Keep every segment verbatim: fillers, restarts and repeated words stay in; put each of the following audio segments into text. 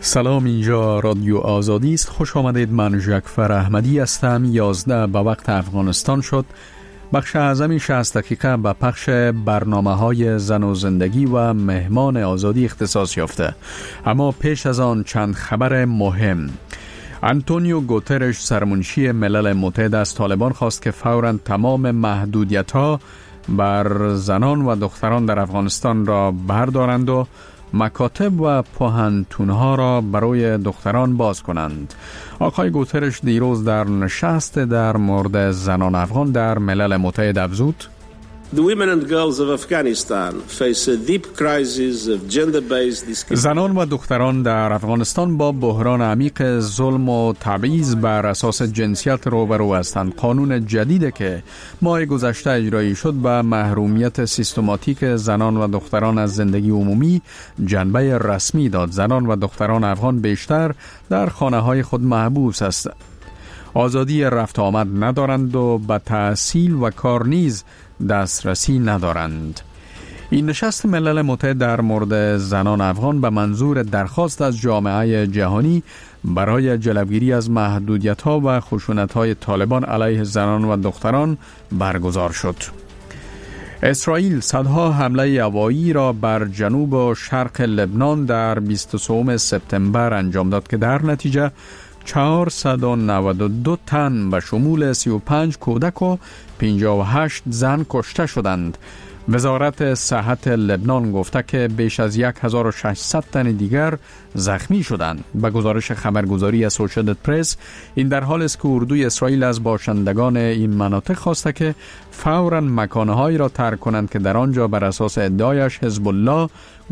سلام، اینجا رادیو آزادی است. خوش آمدید. من ژکفر احمدی هستم. یازده به وقت افغانستان شد. بخش اعظمی شصت دقیقه به پخش برنامه های زن و زندگی و مهمان آزادی اختصاص یافته. اما پیش از آن چند خبر مهم. آنتونیو گوترش سرمنشی ملل متحد از طالبان خواست که فوراً تمام محدودیت‌ها بر زنان و دختران در افغانستان را بردارند و مکاتب و پوهنتون‌ها را برای دختران باز کنند. آقای گوترش دیروز در نشست در مورد زنان افغان در ملل متحد افزود: The women and girls of Afghanistan face a deep crisis of gender-based discrimination. زنان و دختران در افغانستان با بحران عمیق ظلم و تبعیض بر اساس جنسیت روبرو هستند. قانون جدیدی که ماه گذشته اجرایی شد به محرومیت سیستماتیک زنان و دختران از زندگی عمومی جنبه رسمی داد. زنان و دختران افغان بیشتر در خانه‌های خود محبوس هستند. آزادی رفت آمد ندارند و به تحصیل و کار نیز دسترسی ندارند. این نشست ملل متحد در مورد زنان افغان به منظور درخواست از جامعه جهانی برای جلوگیری از محدودیت‌ها و خشونت‌های طالبان علیه زنان و دختران برگزار شد. اسرائیل صدها حمله هوایی را بر جنوب و شرق لبنان در بیست و سوم سپتامبر انجام داد که در نتیجه چهارصد و نود و دو تن به شمول سی و پنج کودک و پنجاه و هشت زن کشته شدند. وزارت صحت لبنان گفته که بیش از هزار و ششصد تن دیگر زخمی شدند. به گزارش خبرگزاری اسوشییتد پرس، این در حال است که اردوی اسرائیل از باشندگان این مناطق خواسته که فوراً مکانهایی را ترک کنند که در آنجا بر اساس ادعایش حزب الله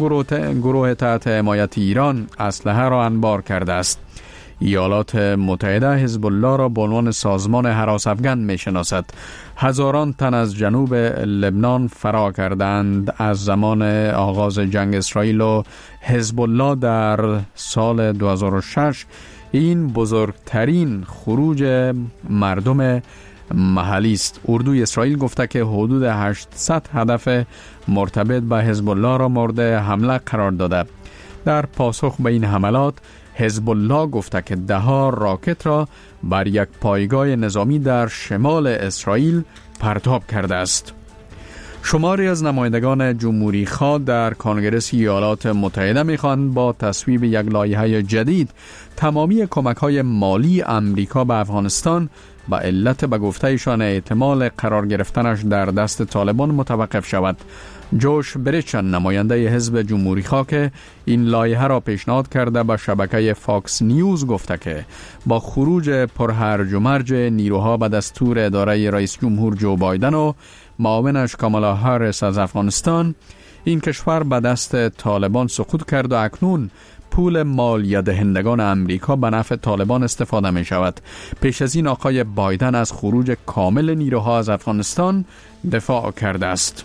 گروه تحت حمایت ایران اسلحه را انبار کرده است. ایالات متحده حزب الله را به عنوان سازمان هراس افغان می‌شناسد. هزاران تن از جنوب لبنان فرار کردند از زمان آغاز جنگ اسرائیل و حزب الله در سال دو هزار و شش. این بزرگترین خروج مردم محلی است. اردوی اسرائیل گفته که حدود هشتصد هدف مرتبط به حزب الله را مورد حمله قرار داده. در پاسخ به این حملات حزب الله گفته که ده ها راکت را بر یک پایگاه نظامی در شمال اسرائیل پرتاب کرده است. شماری از نمایندگان جمهوری خواه در کنگره ایالات متحده می‌خواهند با تصویب یک لایحه جدید تمامی کمک‌های مالی امریکا به افغانستان با علت به گفته‌ایشان احتمال قرار گرفتنش در دست طالبان متوقف شود. جوش بریچن نماینده حزب جمهوری خواه که این لایحه را پیشنهاد کرده به شبکه فاکس نیوز گفته که با خروج پرهرج و مرج نیروها به دستور اداره رئیس جمهور جو بایدن و معاونش کامالا هاریس از افغانستان، این کشور به دست طالبان سقوط کرد و اکنون پول مالیه دهندگان امریکا به نفع طالبان استفاده می شود. پیش از این آقای بایدن از خروج کامل نیروها از افغانستان دفاع کرده است.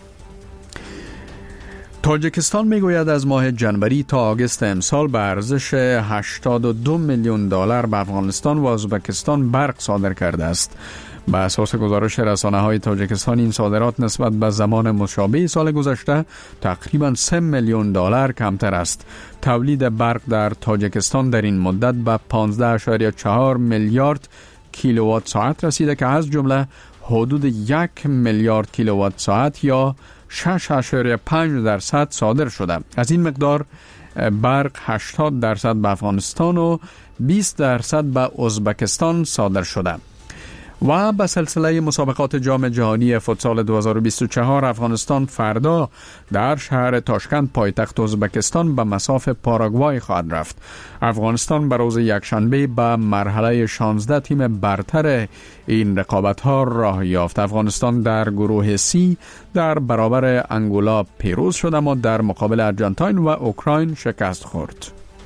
تاجیکستان میگوید از ماه جنوری تا آگوست امسال به ارزش هشتاد و دو میلیون دلار به افغانستان و ازبکستان برق صادر کرده است. به اساس گزارش رسانه‌های تاجیکستان، این صادرات نسبت به زمان مشابه سال گذشته تقریباً سه میلیون دلار کمتر است. تولید برق در تاجیکستان در این مدت به پانزده ممیز چهار میلیارد کیلووات ساعت رسیده که از جمله حدود یک میلیارد کیلووات ساعت یا شش ممیز پنج درصد صادر شده. از این مقدار برق هشتاد درصد به افغانستان و بیست درصد به ازبکستان صادر شده. و به سلسله مسابقات جام جهانی فوتسال دو هزار و بیست و چهار، افغانستان فردا در شهر تاشکند پایتخت ازبکستان به مصاف پاراگوای خواهد رفت. افغانستان به روز یکشنبه به مرحله شانزده تیم برتر این رقابت‌ها راه یافت. افغانستان در گروه سی در برابر انگولا پیروز شد اما در مقابل ارجنتاین و اوکراین شکست خورد.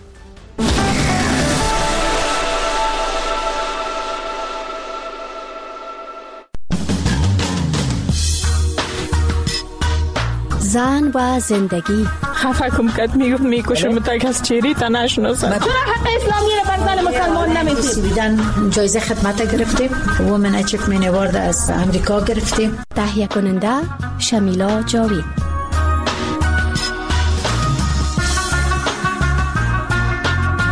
زن و زندگی. خفه کم کت میگفت میکشم تا کس چیری تا نشناسم. چرا حق اسلامی رو بر زن مسلمان نمیدید؟ سویدن جایزه خدمت گرفتیم، وومن اچیومنت اوارد از امریکا گرفتیم. تهیه کننده شمیلا جاوید.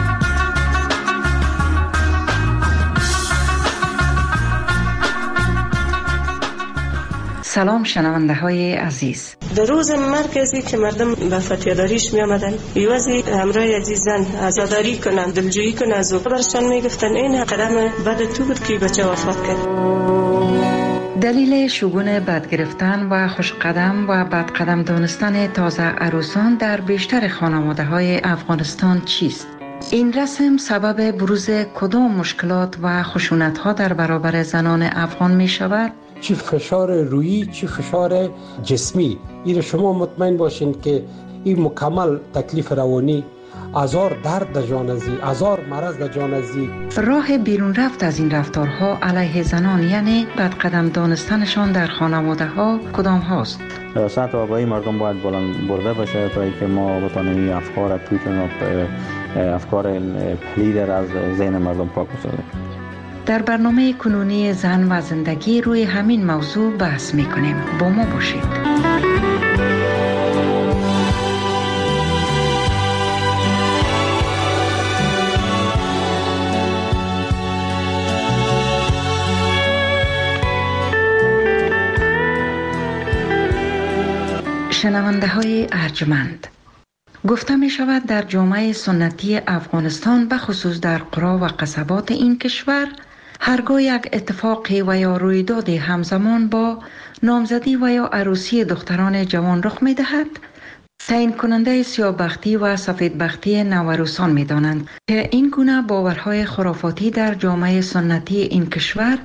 سلام شنونده های عزیز. در روز مرکزی که مردم به فتیاداریش می آمدن یوازی همراه عزیزان عزاداری کنن، دلجویی کنن از او برشان می گفتن این قدم بد تو بود که بچه وفات کرد. دلیل شگون بد گرفتن و خوش قدم و بد قدم دانستن تازه عروسان در بیشتر خانواده های افغانستان چیست؟ این رسم سبب بروز کدام مشکلات و خشونت ها در برابر زنان افغان می شود؟ چی فشار روحی، چی فشار جسمی. این شما مطمئن باشین که این مکمل تکلیف روانی، هزار درد در جان ازی، هزار مرض در جان ازی. راه بیرون رفت از این رفتارها علیه زنان یعنی بد قدم دانستنشان در خانواده ها کدام هاست؟ سطح آگاهی مردم باید بلند برده باشه تا اینکه ما بتونیم افکار توشون و افکار پلید از ذهن مردم پاک بسازیم. در برنامه کنونی زن و زندگی روی همین موضوع بحث میکنیم. با ما باشید. شنونده های ارجمند، گفته می شود در جامعه سنتی افغانستان به خصوص در قرا و قصبات این کشور هرگاه یک اتفاقی و یا رویدادی همزمان با نامزدی و یا عروسی دختران جوان رخ می دهد، تعیین کننده سیاه‌بختی و سفیدبختی نوعروسان می دانند که این گونه باورهای خرافاتی در جامعه سنتی این کشور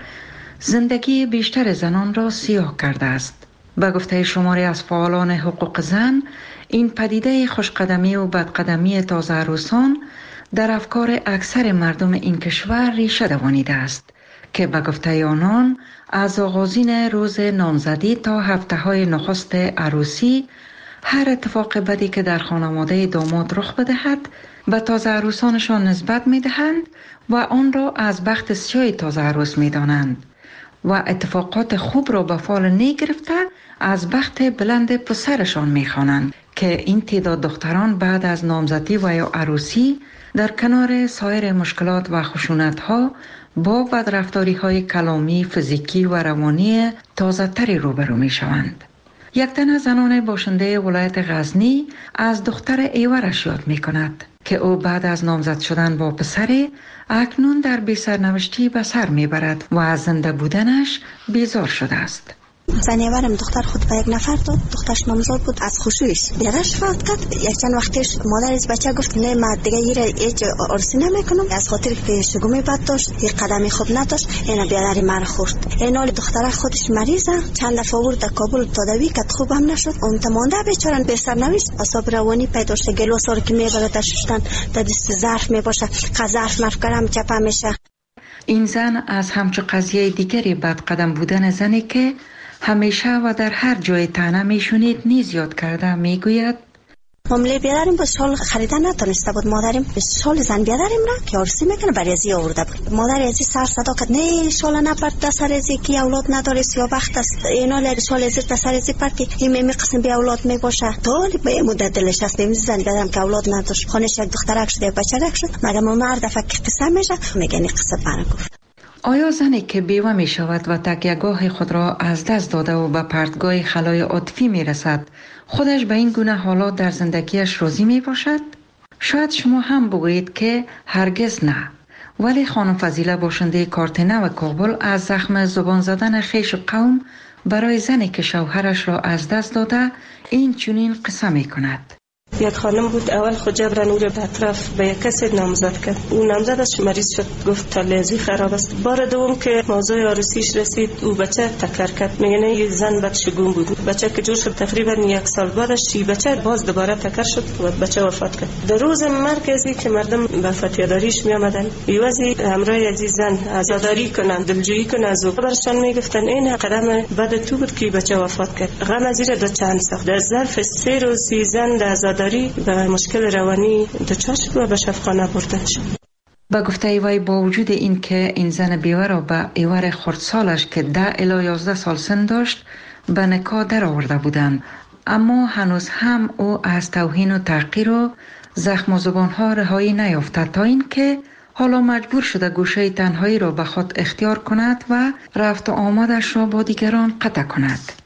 زندگی بیشتر زنان را سیاه کرده است. به گفته شماری از فعالان حقوق زن، این پدیده خوشقدمی و بدقدمی تازه عروسان در افکار اکثر مردم این کشور ریشه دوانیده است که به گفته آنان از آغازین روز نامزدی تا هفته های نخست عروسی هر اتفاق بدی که در خانواده داماد رخ بدهد به تازه عروسانشان نسبت می دهند و آن را از بخت سیاه تازه عروس می دانند و اتفاقات خوب را به فال نی گرفته از بخت بلند پسرشان می خوانند که این تعداد دختران بعد از نامزدی و یا عروسی در کنار سایر مشکلات و خشونت ها با بدرفتاری های کلامی، فیزیکی و روانی تازه تری روبرو می شوند. یک تن از زنان باشنده ولایت غزنی از دختر ایورش یاد می کند که او بعد از نامزد شدن با پسر اکنون در بی سرنوشتی به سر می برد و از زنده بودنش بیزار شده است. زنیورم دختر خود به یک نفر داد، دخترش نامزاد بود، از خوشویش بیادرش فوت کرد. یک چند وقتش مادرش بچه گفت نه من دیگه ایره هیچ عرسی نمیکنم، از خاطر که شگومی بد داشت، یک قدمی خوب نداشت، اینا بیادری مر خورد. این حال دختر خودش مریضه، چند دفعه آورد کابل تداوی کرد، خوب هم نشد. اون تمانده بیچاره به سرنوشت، اعصاب روانی پیدا شد، گلوسار که میبره در شستن در دست ظرف میباشه، ظرف مفکرم چپه میشه. این زن از همچو قضیه دیگری بد قدم بودن زنی که همیشه و در هر جای طعنه میشونید نیز یاد کرده میگوید مامله بیادریم با شال خریدن نتونسته بود. مادریم شال زن بیادریم را که عرسی میکنه برای ازی آورده بود. مادر ازی سر صدا کرد نه شال نپرد دستر ازی که اولاد نداره سیاه‌بخت است. اینا لر شال ازی دستر ازی پرد که این می قسم بی اولاد میباشه. طوری به مدت دلش است بیم زن بیادرم که اولاد نداشت. خانش یک دخترک شده بچه‌ک شد. مگه مرد فکر قسم میشه میگه قصه برگفت. آیا زنی که بیوه می شود و تکیه‌گاه خود را از دست داده و به پرتگاه خلای عاطفی می رسد خودش به این گونه حالات در زندگیش راضی می باشد؟ شاید شما هم بگویید که هرگز نه، ولی خانم فضیله باشنده کارت نو کابل از زخم زبان زدن خیش قوم برای زنی که شوهرش را از دست داده این چنین قصه می کند. یک خانم بود اول خود جبران او را به اطراف به یک کسی نامزد کرد. اون نامزدش مریض شد، گفت تلویزی خراب است. بار دوم که موضوع عروسیش رسید او بچه تکر کرد. میگه نه یه زن بدشگون بود. بچه که جور شد تقریبا یک سال بعدش این بچه باز دوباره تکر شد و بچه وفات کرد. در روز مرکزی که مردم به فتیاداریش می آمدن یوازی همراه عزیزان عزاداری کنن، دلجویی کنن از او برشان میگفتن این قدم بد تو بود که بچه وفات کرد. غم از این دو چند ساخت. در ظرف سه روز زن در عزاداری به مشکل روانی دچار شد و به شفاخانه برده شد. با گفته وی با وجود این که این زن بیوه را به ایور خردسالش که ده الی یازده سال سن داشت به نکاح در آورده بودند، اما هنوز هم او از توهین و تحقیر و زخم و زبانها رهایی نیافته تا این که حالا مجبور شده گوشه تنهایی را به خود اختیار کند و رفت و آمدش را با دیگران قطع کند.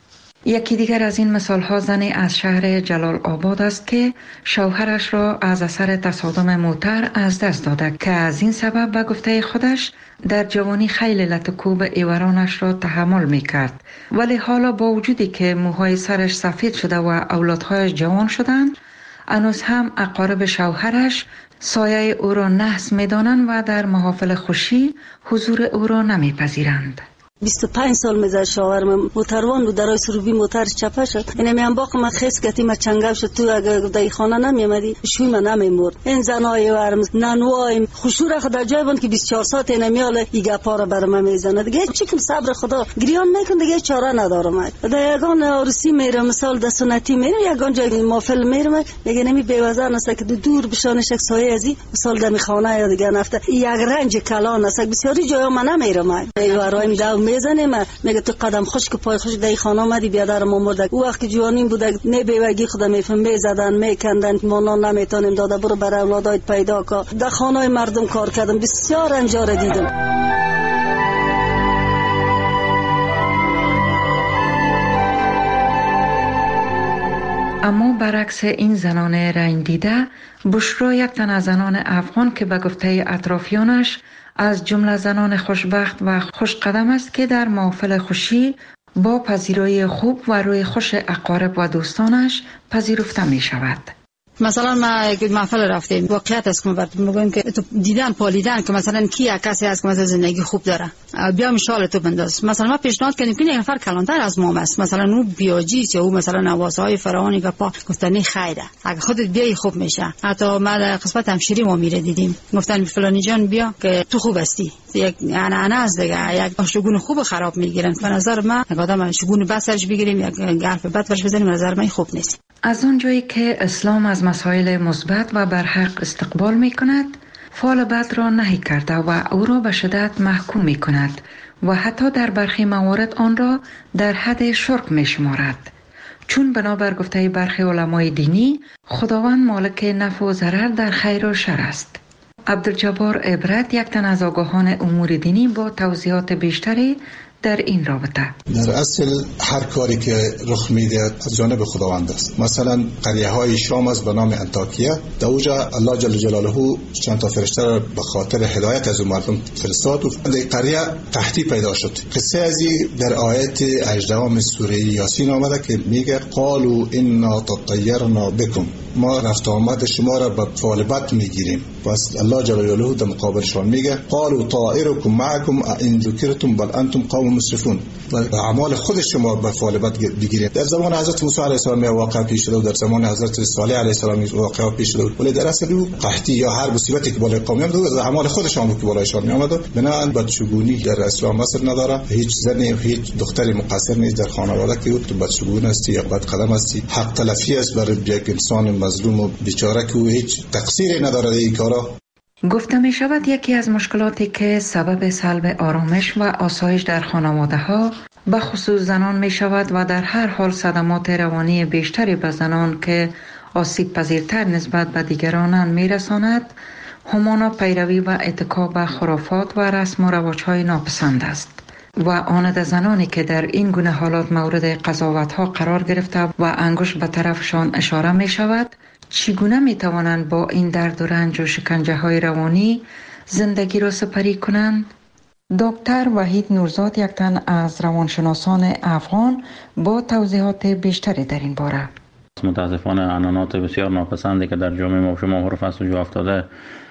یکی دیگر از این مثال ها زنی از شهر جلال آباد است که شوهرش را از اثر تصادم موتر از دست داده که از این سبب به گفته خودش در جوانی خیلی لطکوب ایورانش را تحمل می کرد، ولی حالا با وجودی که موهای سرش سفید شده و اولادهایش جوان شدند، هنوز هم اقارب شوهرش سایه او را نحس می دانند و در محافل خوشی حضور او را نمی پذیرند. بیست و پنج سال میزد شاورم موتروان بود، درای سروبی موتر چپه شد. اینه میام باق ما خیس کتی ما چنگاو شد. تو اگر دای خانه نمیامدی شوی ما نمیمرد. این زنای ورم نانوای خوشور خدا جای بند که بیست و چهار ساعت اینه میاله ایگا پارا برام میزنه. دیگه چیکم صبر خدا گریان میکن، دیگه چاره ندارم. در یگان عروسی میرم مثال د سنتی میرم، یگان جای مافل میرم، میگه نمی بیوزار است که دور بشانش یک سایه ازی مثال دمی خانه یا دیگه نفته یک رنج کلان است. بسیاری جای ما نمیرم. ایوارایم داو میزنه ما میگه تو قدم خوش که پای خوش دای خانه اومدی بیادر ما مرده. او وقت که جوانیم بوده نه بیوگی خدا میفهم میزدن میکندن ما نمیتونیم داده برو برای اولادایت پیدا کا. در خانه مردم کار کردم، بسیار انجار دیدم. اما برعکس این زنان رنگ دیده، بشرا یک تن از زنان افغان که به گفته اطرافیانش از جمله زنان خوشبخت و خوش قدم است که در محافل خوشی با پذیرایی خوب و روی خوش اقارب و دوستانش پذیرفته می شود. مثلا ما یک محفل رفتیم، واقعیت است که ما براتون میگم که تو دیدن پالیدن که مثلا کی کسی هست که مثلا زندگی خوب داره، بیا مشال تو بنداز. مثلا ما پیشنهاد کردیم که یک نفر کلانتر از ما است، مثلا اون بیاجیس یا او مثلا نوازهای فرعونی که پا گفتن خیره، اگه خودت بیای خوب میشه. حتی ما در قسمت همشیری ما میره دیدیم، گفتن فلانی جان بیا که تو خوب هستی. یک انا از دیگه یک شگون خوب خراب میگیرن. به نظر من یک آدم شگون بسرش بگیریم یک حرف بد ورش بزنیم، به نظر من خوب نیست. از اونجایی که اسلام از مسائل مثبت و برحق استقبال می کند، فعل بد را نهی کرده و او را به شدت محکوم می کند و حتی در برخی موارد آن را در حد شرک می شمارد. چون بنابر گفته برخی علمای دینی، خداوند مالک نفع و ضرر در خیر و شر است. عبدالجبار عبرت، یک تن از آگاهان امور دینی، با توضیحات بیشتری در این رابطه. در اصل هر کاری که رخ میده از جانب خداوند است. مثلا قریه های شام است به نام انطاکیه، در اونجا الله جل جلاله چند تا فرشته را به خاطر هدایت از مردم فرستاد و در قریه قحطی پیدا شد. قصه ازی در آیت هجدهم سوره یاسین آمده که میگه قالوا انا تطیرنا بكم، ما رفت آمد شما را به فعل بد میگیریم. پس الله جل جلاله در مقابلشان میگه قالوا طائركم معكم ان ذکرتم بل انتم قوم مسرفون، و اعمال خود شما به فعل بد بگیرید. در زمان حضرت موسی علیه السلام واقع پیش شد و در زمان حضرت صالح علیه السلام واقع پیش شد، ولی در اصل او قحطی یا هر مصیبتی که بالای قوم میاد از اعمال خودشان بود که بالایشان میآمد. بنابراین بدشگونی در اسلام اصل نداره. هیچ زنی هیچ دختری مقصر نیست در خانواده که تو بدشگون است یا بد قدم است. حق تلفی است برای یک انسان مظلوم و بیچاره که هیچ تقصیری نداره در این کارا. گفته می شود یکی از مشکلاتی که سبب سلب آرامش و آسایش در خانواده ها به خصوص زنان می شود و در هر حال صدمات روانی بیشتری به زنان که آسیب پذیرتر نسبت به دیگرانند می رساند، همانا پیروی و اتکا به خرافات و رسم و رواج‌های ناپسند است و آن از زنانی که در این گونه حالات مورد قضاوت ها قرار گرفته و انگشت به طرفشان اشاره می شود، چگونه می توانند با این درد و رنج و شکنجه های روانی زندگی را سپری کنند؟ دکتر وحید نورزاد، یک تن از روانشناسان افغان، با توضیحات بیشتری در این باره. متاسفانه عنعنات بسیار ناپسندی که در جامعه ما شما حرف است و جا افتاده،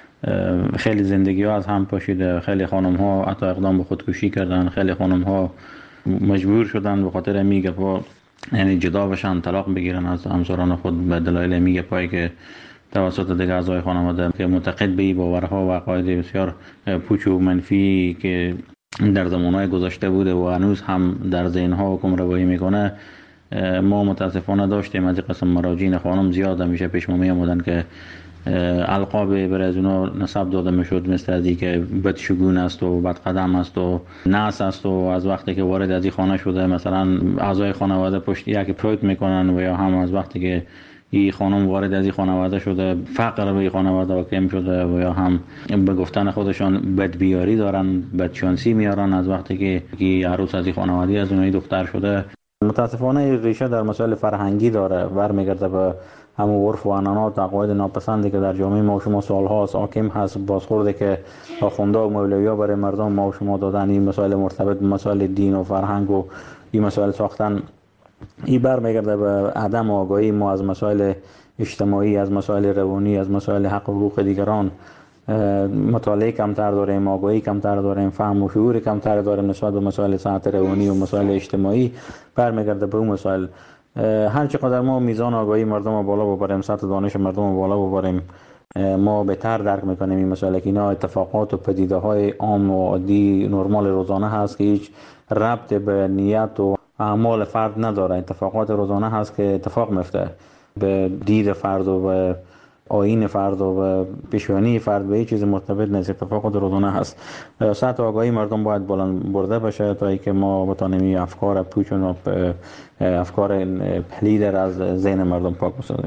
خیلی زندگی ها از هم پاشیده. خیلی خانم ها حتی اقدام به خودکشی کردن، خیلی خانم ها مجبور شدن به خاطر میگه پا یعنی جدا بشن، طلاق بگیرن از همسران خود به دلایل میگه پایی که توسط دیگر اعضای خانواده که معتقد به این باورها و عقاید بسیار پوچ و منفی که در زمانهای گذشته بوده و هنوز هم در ذهنها حکم روایی میکنه، ما متاسفانه داشتیم. از این قسم مراجعین خانم زیاد همیشه پیش ما می آمدن که القاب برای از اونا نسب داده میشد، مثل از این که بدشگون است و بدقدم است و ناس است و از وقتی که وارد از این خانه شده مثلا اعضای خانواده پشت یکی پروت میکنن و یا هم از وقتی که این خانم وارد از این خانواده شده فقر به این خانواده واقع شده و یا هم به گفتن خودشان بدبیاری دارن، بدشانسی میارن از وقتی که عروس از این خانواده از اونایی دختر شده. متاسفانه ریشه در مسائل فرهنگی داره، برمیگرده به همون عرف و عنعنات و عقاید ناپسندی که در جامعه ما و شما سالهاست حاکم هست، بازخورده که آخونده و مولوی‌ها برای مردم ما و شما دادن، این مسائل مرتبط به مسائل دین و فرهنگ و این مسائل ساختن، این برمیگرده به عدم آگاهی ما از مسائل اجتماعی، از مسائل روانی، از مسائل حق و حقوق دیگران. مطالعه کمتر داریم، آگاهی کمتر داریم، فهم و شعور کمتر داریم نسبت به مسائل صحت روانی و مسائل اجتماعی، برمیگرده به اون مسائل. هر چقدر ما میزان آگاهی مردم رو بالا ببریم، سطح دانش مردم رو بالا ببریم، ما بهتر درک میکنیم این مسائل که اینا اتفاقات و پدیده های عام و عادی نرمال روزانه هست که هیچ ربط به نیت و اعمال فرد نداره. اتفاقات روزانه هست که اتفاق میفته به دید فرد و به آیین فرد و به پیشانی فرد، به هیچ چیز مرتبط نیست، اتفاقات روزانه هست. سطح آگاهی مردم باید بلند برده بشه تا اینکه ما بتونیم افکار پوچ و افکار پلید از ذهن مردم پاک بسازیم.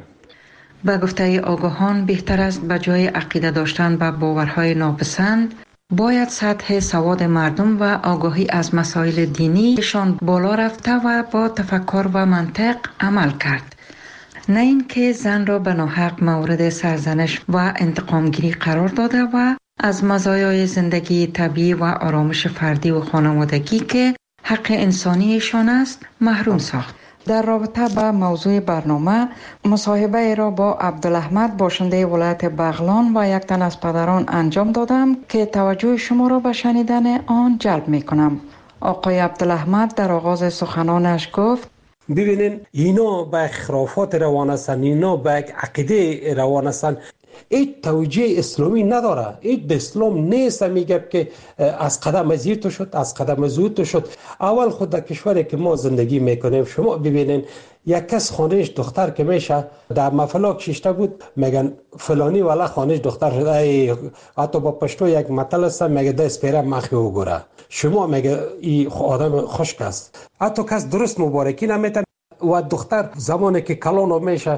به گفته آگاهان بهتر است به جای عقیده داشتن به باورهای ناپسند باید سطح سواد مردم و آگاهی از مسائل دینیشان بالا رفته و با تفکر و منطق عمل کرد، نه اینکه زن را به ناحق مورد سرزنش و انتقامگیری قرار داده و از مزایای زندگی طبیعی و آرامش فردی و خانوادگی که حق انسانیشان است محروم ساخت. در رابطه با موضوع برنامه مصاحبه را با عبدالاحمد باشنده ولایت بغلان و یک تن از پدران انجام دادم که توجه شما را به شنیدن آن جلب می کنم. آقای عبدالاحمد در آغاز سخنانش گفت: ببینین اینا به خرافات روان هستن، اینا به عقیده روان هستن، هیچ توجیه اسلامی نداره، هیچ به اسلام نیست. میگه که از قدم از تو شد، از قدم از تو شد. اول خود در کشوری که ما زندگی میکنیم شما ببینین یک کس خانهش دختر که میشه در مفلاک شیشته بود میگن فلانی والا خانهش دختر شد، ای حتی با پشتو یک مطل است میگه دست پیره مخی و گره، شما میگه این آدم خشک است. حتی کس درست مبارکی نمیتن و دختر زمانی که کلان میشه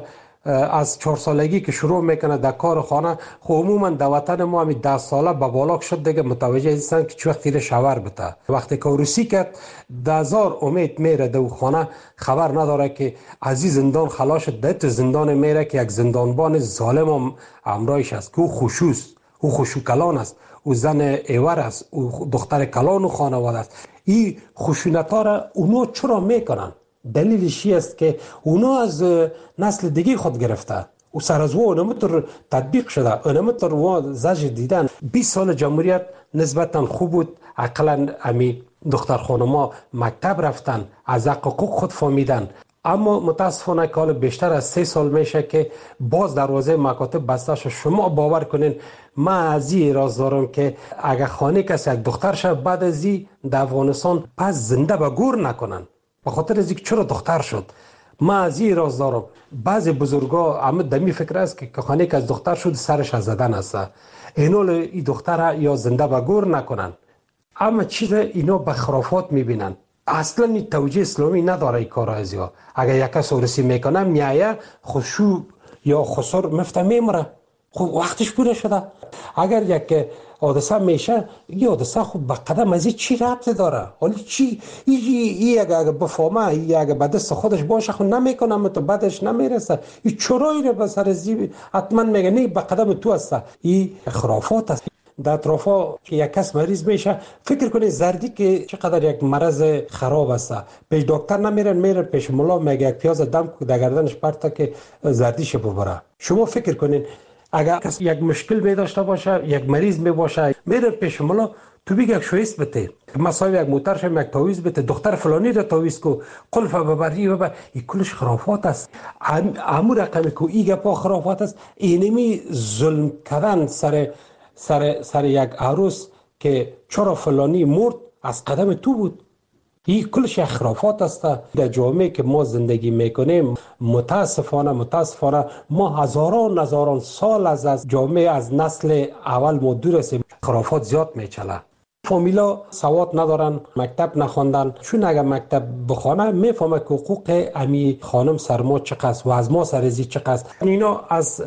از چهار سالگی که شروع میکنه در کار خانه، خب عموما در وطن ما همی ده ساله به بالاک شد دیگه متوجه هستن که چه وقتی شاور بده. وقتی که روسی کرد دهزار امید میره در خانه، خبر نداره که از این زندان خلاص شد، در تو زندان میره که یک زندانبان ظالم هم امرایش است که او خوشوست، او خوشو کلان است، او زن ایور است، او دختر کلان و خانواده است. این خشونت ها را اونا چرا میکنن؟ دلیلش است که اونا از نسل دیگه خود گرفته و سر از او اونمتر تطبیق شده، اونمتر و زج دیدن. بیست سال جمهوریت نسبتا خوب بود، اقلا امی دختر خانما مکتب رفتن، از حقوق خود فهمیدن. اما متاسفانه که بیشتر از سه سال میشه که باز دروازه مکاتب بسته شد. شما باور کنین من از این راز دارم که اگر خانه کسی یک دختر شد بعد از این در افغانستان پس زنده به گور نکنن، به خاطر از اینکه چرا دختر شد. من از این راز دارم بعضی بزرگا همه دمی فکر است که خانه که از دختر شد سرش از زدن است، اینو این دختر یا زنده به گور نکنن. اما چیز اینا به خرافات میبینن، اصلا این توجیه اسلامی نداره. این کار از یا اگر یک کس ورسی میکنه میایه خشوع یا خسر مفته میمره، خب وقتش پوره شده. اگر یک حادثه میشه این حادثه خب به قدم از این چی ربط داره؟ حالا چی این اگر بفهمه، این اگر به دست خودش باشه خب نمیکنه تو بعدش نمیرسه. این چرایی رو به سر زی حتما میگه نه به قدم تو هست. این خرافات است. در اطرافا که یک کس مریض میشه فکر کنید زردی که چقدر یک مرض خراب است، پیش دکتر نمیرن، میرن پیش ملا میگه یک پیاز دم در گردنش پرتا که زردیش ببره. شما فکر کنید اگر کس یک مشکل می داشته باشه، یک مریض می باشه، میره پیش ملا، تو بگی یک شویست بده، مثلا یک موترش یک تاویز بده، دختر فلانی را تاویز کو، قلف ببری ببر. این کلش خرافات است. امو رقمی که این گپا خرافات است. اینمی ظلم کردن سر سر سر یک عروس که چرا فلانی مرد از قدم تو بود. این کلش خرافات است. در جامعه که ما زندگی میکنیم متاسفانه متاسفانه ما هزاران هزاران سال از از جامعه از نسل اول ما دور هستیم. خرافات زیاد میچله. فامیلا سواد ندارن، مکتب نخواندن، چون اگر مکتب بخونه میفهمه که حقوق امی خانم سر ما چقدر و از ما سرزی چقدر. اینا از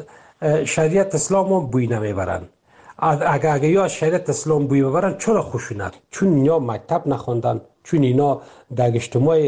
شریعت اسلام هم بوی نمیبرن. اگر اگر یا شریعت اسلام بوی ببرن چرا خشونت؟ چون اینا مکتب نخواندن، چون اینا در اجتماع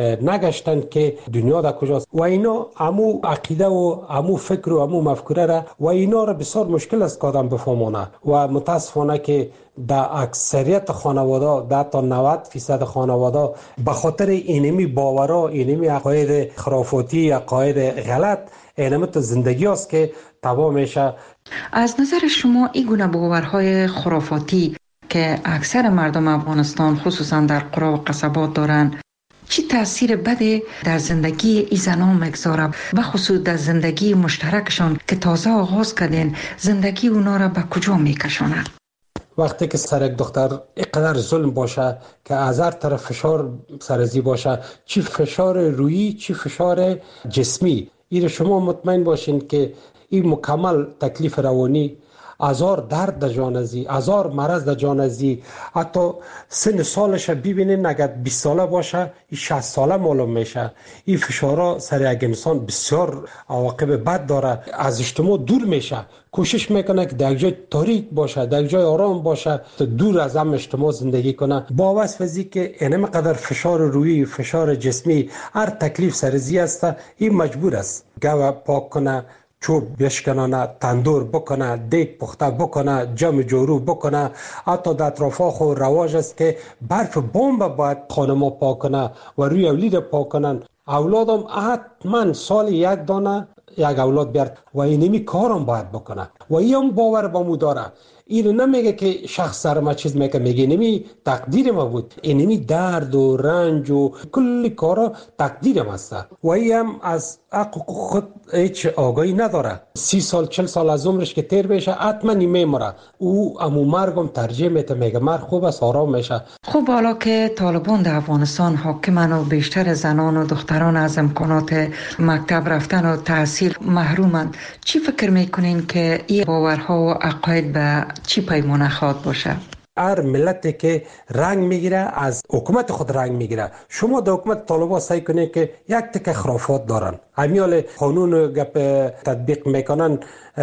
نگشتن که دنیا در کجاست و اینا همو عقیده و همو فکر و همو مفکوره را و اینا را بسیار مشکل است که آدم بفهمونه و متاسفانه که در اکثریت خانواده در تا نود فیصد خانواده به خاطر اینمی باورها اینمی عقاید خرافاتی عقاید غلط اینمی تو زندگی است که تباه میشه. از نظر شما این گونه باورهای خرافاتی که اکثر مردم افغانستان خصوصا در قرا و قصبات دارن چی تاثیر بدی در زندگی این زنان میگذاره و خصوص در زندگی مشترکشان که تازه آغاز کردین زندگی اونا را به کجا میکشونه؟ وقتی که سر یک دختر اینقدر ظلم باشه که از هر طرف فشار سرزی باشه، چی فشار روحی چی فشار جسمی، این شما مطمئن باشین که این مکمل تکلیف روانی، هزار درد در جان ازی، هزار مرض در جان ازی، حتی سن سالش ببینین اگر بیست ساله باشه این شصت ساله معلوم میشه. این فشارها سر یک انسان بسیار عواقب بد داره، از اجتماع دور میشه، کوشش میکنه که در جای تاریک باشه، در جای آرام باشه، دور از هم اجتماع زندگی کنه. با واسه که اینم قدر فشار روحی فشار جسمی هر تکلیف سرزی است، این مجبور است گاو پاک کنه، چوب بشکنانه، تندور بکنه، دیگ پخته بکنه، جمع جورو بکنه. حتی در اطرافا خود رواج است که برف بمب باید خانما پاک کنه و روی اولید پاک کنن. اولادم حتما سال یک دانه یک اولاد بیارد و اینمی کارم باید بکنه و این باور با مو داره. این نمیگه که شخص سر ما چیز میگه، میگه اینمی تقدیر ما بود، اینمی درد و رنج و کلی کارا تقدیر ما است و این هم از حقوق خود هیچ آگاهی نداره. سی سال چل سال از عمرش که تیر بشه حتما میمیره، او امو مرگم ترجیح میته، میگه مرگ خوب است آرام میشه. خب حالا که طالبان در افغانستان حاکمن و بیشتر زنان و دختران از امکانات مکتب رفتن و تحصیل محرومند، چی فکر میکنین که این باورها و عقاید به چی پیمانه خواد باشه؟ هر ملتی که رنگ میگیره از حکومت خود رنگ میگیره. شما در حکومت طالبان سعی کنید که یک تک خرافات دارن، همیال قانون گپ تطبیق میکنن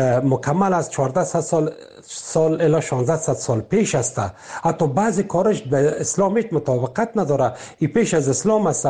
مکمل از چهارده سال سال الی شانزده سال پیش است. حتی بعضی کارش به اسلام هیچ مطابقت نداره، این پیش از اسلام است.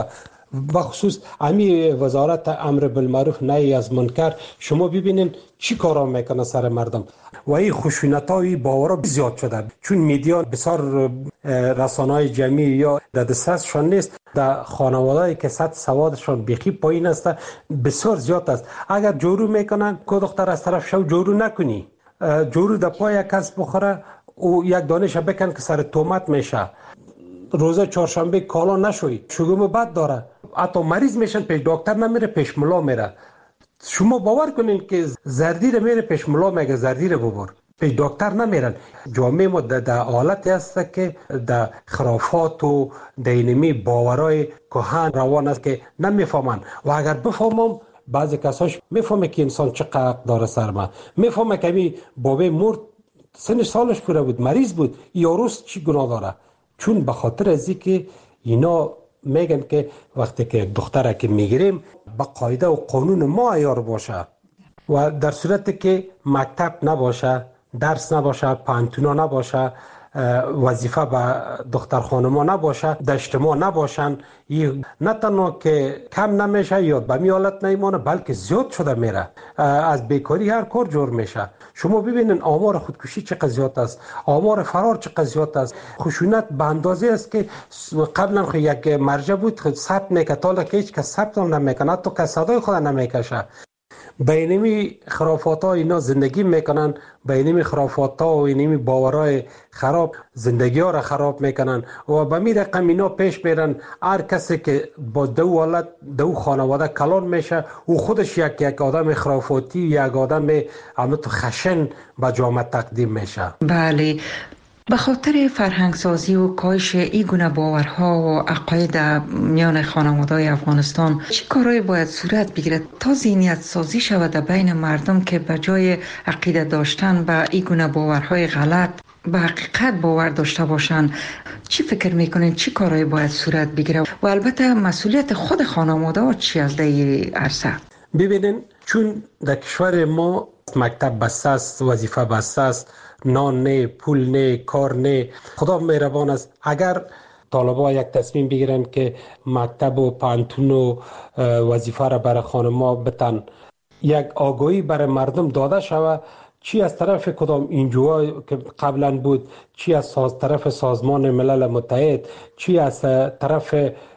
و خصوص امی وزارت امر بالمعروف نهی از منکر شما ببینین چی کارا میکنه سر مردم و این خشونت های باورا زیاد شده، چون میدیا بسیار رسانه‌های جمعی یا در دسترسشان نیست. در خانواده‌ای که سطح سوادشان بیخی پایین است بسیار زیاد است. اگر جورو میکنن کو دختر از طرف شو جورو نکنی، جورو در پای کس بخوره او یک دانش بکن که سر تومت میشه. روز چهارشنبه کالا نشوی، شگم بد داره، حتی مریض میشن پیش دکتر نمیره پیش ملا میره. شما باور کنین که زردی میره پیش ملا میگه زردی ببر، پیش دکتر نمیرن. جامعه ما در حالتی است که در خرافات و دینمی باورای کهن روان است که نمیفهمن و اگر بفهمم بعضی کساش میفهمه که انسان چقدر داره سر ما، میفهمه که می بابه مرد سن سالش پوره بود مریض بود، یاروس چی گناه داره. چون به خاطر ازی که اینا میگن که وقتی که دختره که میگیریم با قاعده و قانون ما عیار باشه و در صورتی که مکتب نباشه، درس نباشه، پانتونا نباشه، وظیفه به دختر خانما نباشه، در اجتماع نباشن، نه تنها که کم نمیشه یا به می حالت نیمانه بلکه زیاد شده میره. از بیکاری هر کار جور میشه. شما ببینین آمار خودکشی چقدر زیاد است، آمار فرار چقدر زیاد است. خشونت به اندازه است که قبلا خو یک مرجع بود خود ثبت میکرد، حالا که هیچ کس ثبت نمیکنه، حتی کس صدای خود نمیکشه. بینمی خرافات ها اینا زندگی میکنن، بینمی خرافات ها و اینمی باورای خراب زندگی ها را خراب میکنن و به می رقم اینا پیش میرن. هر کسی که با دو حالت دو خانواده کلان میشه او خودش یک یک آدم خرافاتی، یک آدم همت خشن به جامعه تقدیم میشه. بله، به خاطر فرهنگ سازی و کاهش این گونه باورها و عقاید میان خانواده‌های افغانستان چه کارهایی باید صورت بگیرد تا ذهنیت سازی شود در بین مردم که به جای عقیده داشتن به این گونه باورهای غلط به حقیقت باور داشته باشند؟ چی فکر میکنین چی کارهایی باید صورت بگیره و البته مسئولیت خود خانواده چی از این عرصه؟ ببینین چون در کشور ما مکتب بسته است، وظیفه بسته است، نان نه، پول نه، کار نه. خدا مهربان است. اگر طالبا یک تصمیم بگیرن که مکتب و پانتون و وظیفه را برای خانم‌ها بتن، یک آگاهی برای مردم داده شود، چی از طرف کدام اینجوها که قبلا بود، چی از ساز طرف سازمان ملل متحد، چی از طرف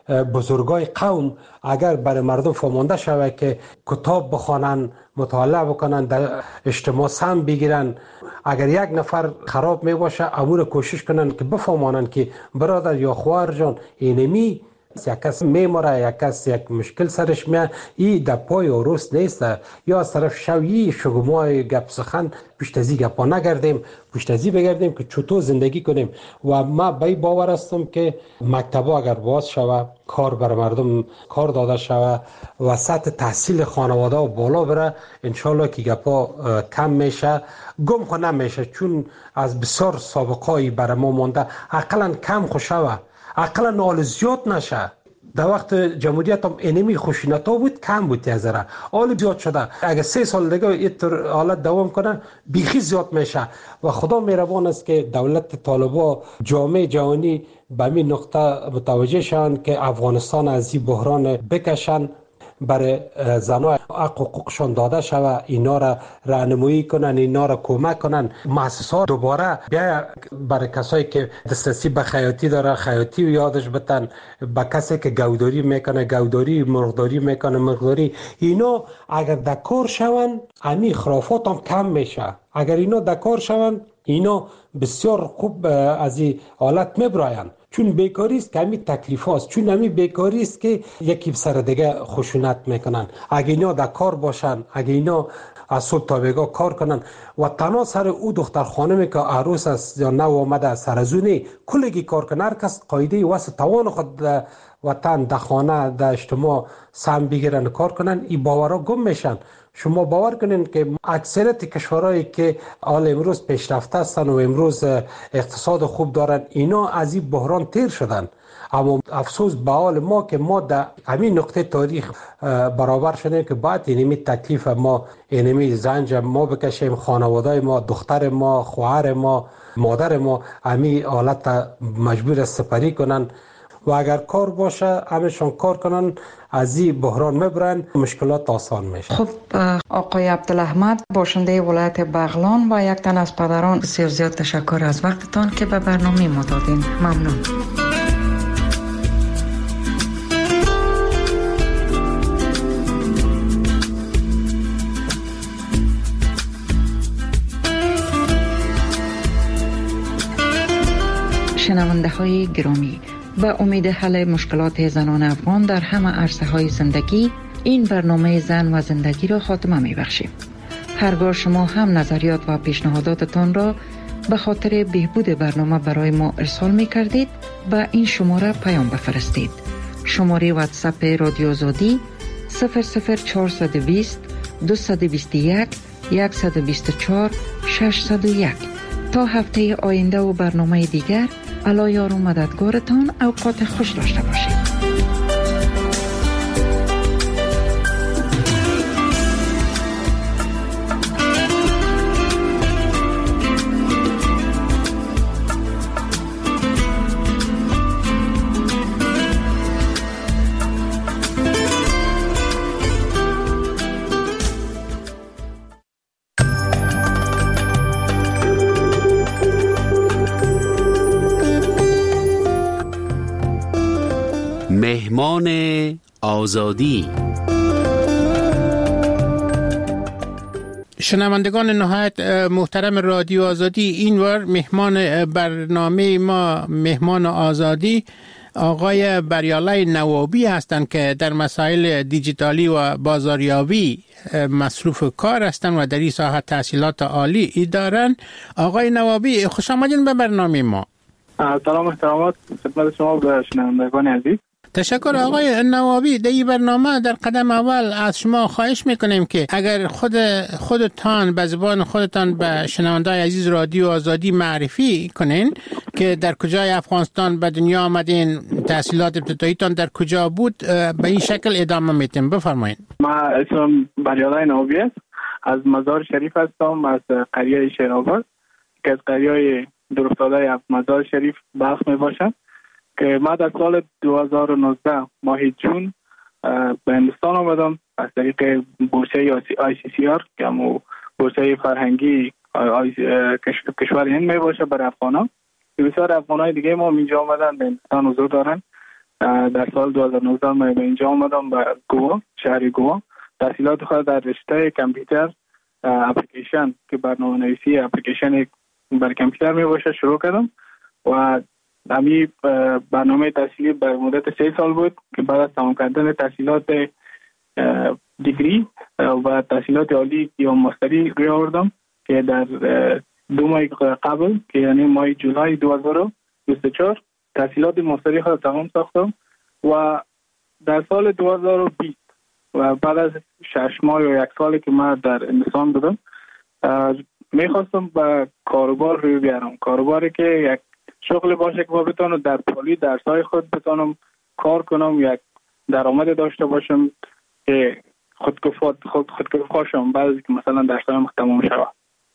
بزرگای قوم، اگر برای مردم فهمانده شود که کتاب بخوانن، مطالعه بکنن، در اجتماع سهم بگیرن، اگر یک نفر خراب می باشه امور کوشش کنن که بفهمانن که برادر یا خواهر جان اینمی یک کس میموره، یک کس یک مشکل سرش میاد، این در پای عروس نیست، یا از طرف شویی شگمای گپ سخن پشت از این گپا نگردیم، پشت از این بگردیم که چطور زندگی کنیم. و ما به باور هستم که مکتبا اگر باز شود، کار بر مردم کار داده شود و سطح تحصیل خانواده و بالا بره، انشالله که گپا کم میشه، گم خو نمیشه، چون از بسیار سابقایی بر ما مونده، اقلا کم خو شود، اقلا نال زیاد نشه. در وقت جمهوریت هم اینمی خوشینتا بود، کم بود تیزره، حال زیاد شده. اگر سه سال دیگه اینطور حالت دوام کنن بیخی زیاد میشه و خدا مهربان است که دولت طالبا جامعه جهانی به این نقطه متوجه شوند که افغانستان از این بحران بکشن، برای زنان حق حقوقشان داده شود، اینا را راهنمایی کنن، اینا را کمک کنن، مؤسسات دوباره بیا برای کسایی که دسترسی به خیاطی داره خیاطی یادش بتن، به کسی که گوداری میکنه گوداری، مرغداری میکنه مرغداری، اینا اگر دکار شون امی خرافات هم کم میشه. اگر اینا دکار شون اینا بسیار خوب از این حالت میبراین، چون بیکاری است که همی تکلیف هاست، چون همی بیکاری است که یکی سر دیگه خشونت میکنن. اگه اینا در کار باشن، اگه اینا از صبح تا بیگاه کار کنن و تنها سر او دختر خانمی که عروس است یا نو آمده سر از اونی کلگی کار کنه، هر کس قایده واسه توان خود در وطن، در خانه، در اجتماع سهم بگیرن کار کنن، این باورها گم میشن. شما باور کنین که اکثریت کشورهایی که حال امروز پیشرفته هستن و امروز اقتصاد خوب دارن، اینا از این بحران تیر شدن. اما افسوس به حال ما که ما در همین نقطه تاریخ برابر شدیم که باید اینمی تکلیف ما، اینمی زنج ما بکشیم، خانواده ما، دختر ما، خواهر ما، مادر ما همی حالت مجبور است سپری کنن و اگر کار باشه همشان کار کنن، از این بحران میبرن، مشکلات آسان میشه. خب آقای عبدالاحمد، باشنده ولایت بغلان و یک تن از پدران، بسیار زیاد تشکر از وقتتان که به برنامه ما دادین. ممنون. شنونده های گرامی، به امید حل مشکلات زنان افغان در همه عرصه های زندگی، این برنامه زن و زندگی را خاتمه می بخشیم. هرگاه شما هم نظریات و پیشنهاداتتان را به خاطر بهبود برنامه برای ما ارسال می کردید، به این شماره پیام بفرستید. شماره واتساپ رادیو آزادی صفر صفر چهارصد و بیست دویست و بیست و یک صد و بیست و چهار ششصد و یک. تا هفته آینده و برنامه دیگر، الله یار و مددگارتان. اوقات خوش داشته باشید. مهمان آزادی. شنوندگان نهایت محترم رادیو آزادی، این بار مهمان برنامه ما، مهمان آزادی، آقای بریالای نوابی هستند که در مسائل دیجیتالی و بازاریابی مصروف کار هستند و در این ساحه تحصیلات عالی دارند. آقای نوابی، خوش آمدین به برنامه ما. سلام احترامات خدمت شما و شنوندگان عزیز. تشکر آقای نوابی. در این برنامه در قدم اول از شما خواهش میکنیم که اگر خود خودتان به زبان خودتان به شنوندگان عزیز رادیو آزادی معرفی کنین که در کجای افغانستان به دنیا آمدین، تحصیلات ابتداییتان در کجا بود، به این شکل ادامه میتیم. بفرمایید. ما اسمم بریالای نوابی است، از مزار شریف هستم، از قریه شیرآباد که از قریه دورافتاده مزار شریف بلخ می باشد که من در سال دو هزار و نوزده ماه جون به هندوستان آمدم از طریق بورسه آی سی سی آر که همو بورسه فرهنگی کشور هند می باشه برای افغانان. بسیار افغانای دیگه ما اینجا آمدن به هندوستان حضور دارن. در سال دو هزار و نوزده من به اینجا آمدم به گوا، شهر گوا. تحصیلات خود در رشته کامپیوتر اپلیکیشن که برنامه نویسی اپلیکیشن بر کامپیوتر می باشه شروع کردم و همی برنامه تحصیلی بر مدت سه سال بود که بعد از تمام کردن تحصیلات دیگری و تحصیلات عالی یا ماستری روی آوردم که در دو ماه قبل که یعنی ماه جولای دو هزار و بیست و چهار تحصیلات ماستری خود تمام ساختم و در سال دو هزار و بیست و بعد از شش ماه یا یک سالی که من در هندوستان بودم میخواستم به کاروبار روی بیارم. کاروباری که یک شغل باشه که ما بتونم در پولی درسای خود بتونم کار کنم، یک درآمد داشته باشم که خودکفا خود خودکفا شم بعد از که مثلا درسای تمام شود.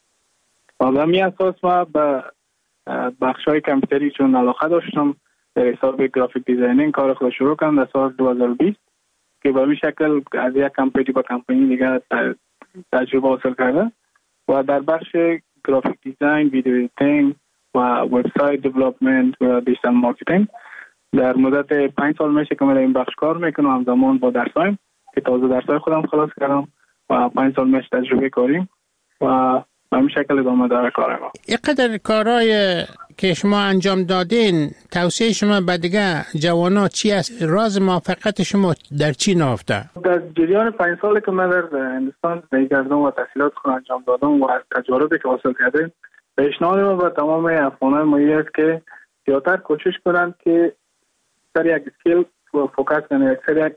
و به همین اساس ما به بخشای کامپیوتری چون علاقه داشتم در حساب گرافیک دیزاینینگ کار خود شروع کردم در سال دو هزار و بیست که به همین شکل از یک کمپانی به کمپانی دیگه تجربه حاصل کرده و در بخش گرافیک دیزاین، ویدیو ادیتینگ و وبسایت دیولپمنت و دیجیتال مارکتینگ در مدت پنج سال میشه که من در این بخش کار میکنم. همزمان با درسایم که تازه درسای خودم خلاص کردم و پنج سال میشه تجربه کاریم و به همین شکل ادامه داره کار ما. اینقدر کارهای که شما انجام دادین، توصیه شما به دیگه جوانا چی است؟ راز موفقیت شما در چی نهفته؟ در جریان پنج سالی که من در هندوستان زندگی کردم و تحصیلات خود انجام دادم و از تجاربی که حاصل کردم، پیشنهاد ما به تمام افغانان مایه است که زیادتر کوشش کنند که سر یک اسکیل فوکس کنند، یک سر یک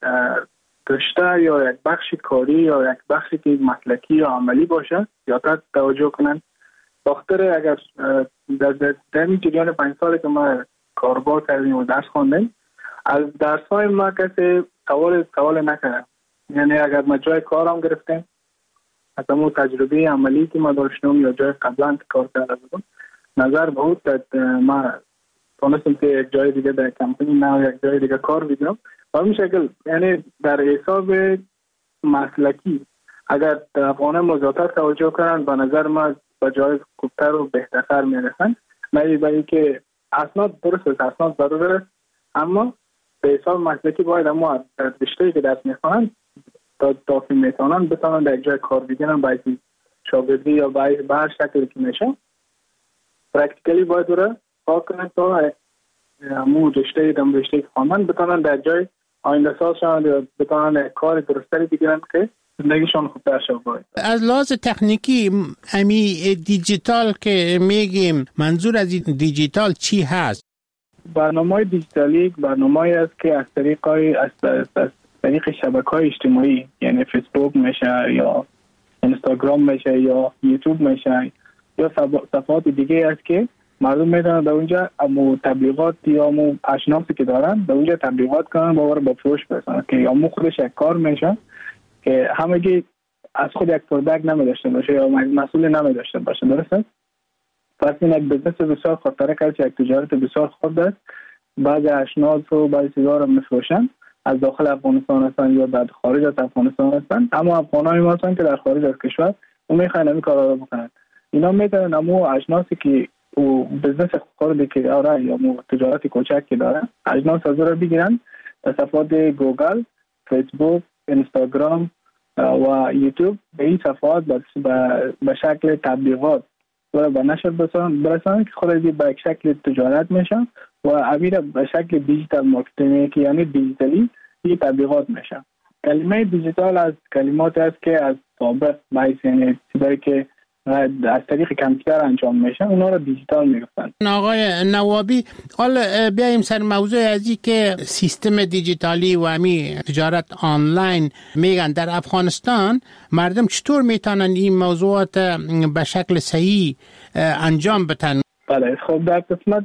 رشته یا یک بخش کاری یا یک بخشی که مسلکی یا عملی باشه زیادتر توجه کنند. دختر اگر در در این جریان پنج سالی که ما کاربار کردیم و درس خواندیم از درس‌های ما کسی سوال سوال نکرد. یعنی اگر ما جای کارم گرفتیم از همون تجربه عملی که ما داشتم یا جای قبلا کار کرده بودم نظر بود که ما تونستم که یک جای دیگه در کمپانی نه یک جای دیگه کار بگیرم و همین شکل یعنی در حساب مسلکی اگر افغانان مزاتر توجه کنند به نظر ما به جای خوبتر و بهتر میرسن. نه برای که اسناد درست است، اسناد ضرور است، اما به حساب مسلکی باید اما در رشته‌ای که درس میخوانند تا تا که میتونن بتونن در جای کار بگیرن باید شاگردی یا باید به هر شکلی که میشه پرکتیکلی باید دوره کار کنن تا همو رشته دم رشته که خواندن بتونن در جای آینده ساز شوند یا بتونن کار درستری بگیرن که زندگیشون خوبتر شود. از لحاظ تکنیکی امی دیجیتال که میگیم منظور از دیجیتال چی هست؟ برنامه دیجیتالی برنامه‌ای است که از طریق از طریق شبکه‌های اجتماعی یعنی فیسبوک میشه یا اینستاگرام میشه یا یوتیوب میشه یا صفحات دیگه است که مردم میتونن در اونجا امو تبلیغات یا امو اشناسی که دارن در اونجا تبلیغات کنن باور به فروش برسن که امو خودش یک کار میشه که همگی از خود یک پروداکت نمیداشته باشه یا مسئول نمیداشته باشه. درسته؟ پس این یک بزنس بسیار خطرناک است، یک تجارت بسیار خرد است. بعضی اشناس و بعضی چیزا رو میفروشن از داخل افغانستان هستن یا در خارج از افغانستان هستن، اما افغانای ما هستن که در خارج از کشور اون میخواین این کارا رو بکنن. اینا میتونن امو اشناسی که او بزنس خردی که داره یا مو تجارت کوچک که داره اجناس از رو بگیرن در صفحات گوگل، فیسبوک، اینستاگرام و یوتیوب به این صفحات به شکل تبلیغات و به نشر برسانن که خود به یک شکل تجارت میشن و امیر به شکل دیجیتال مارکتینگ که یعنی دیجیتالی این تبلیغات میشن. کلمه دیجیتال از کلمات است که از سابق باعث یعنی چیزایی که از طریق کامپیوتر انجام میشن اونا رو دیجیتال میگفتن. آقای نوابی حالا بیایم سر موضوع ازی که سیستم دیجیتالی و امی تجارت آنلاین میگن در افغانستان مردم چطور میتونن این موضوعات به شکل صحیح انجام بدن؟ بله خب در قسمت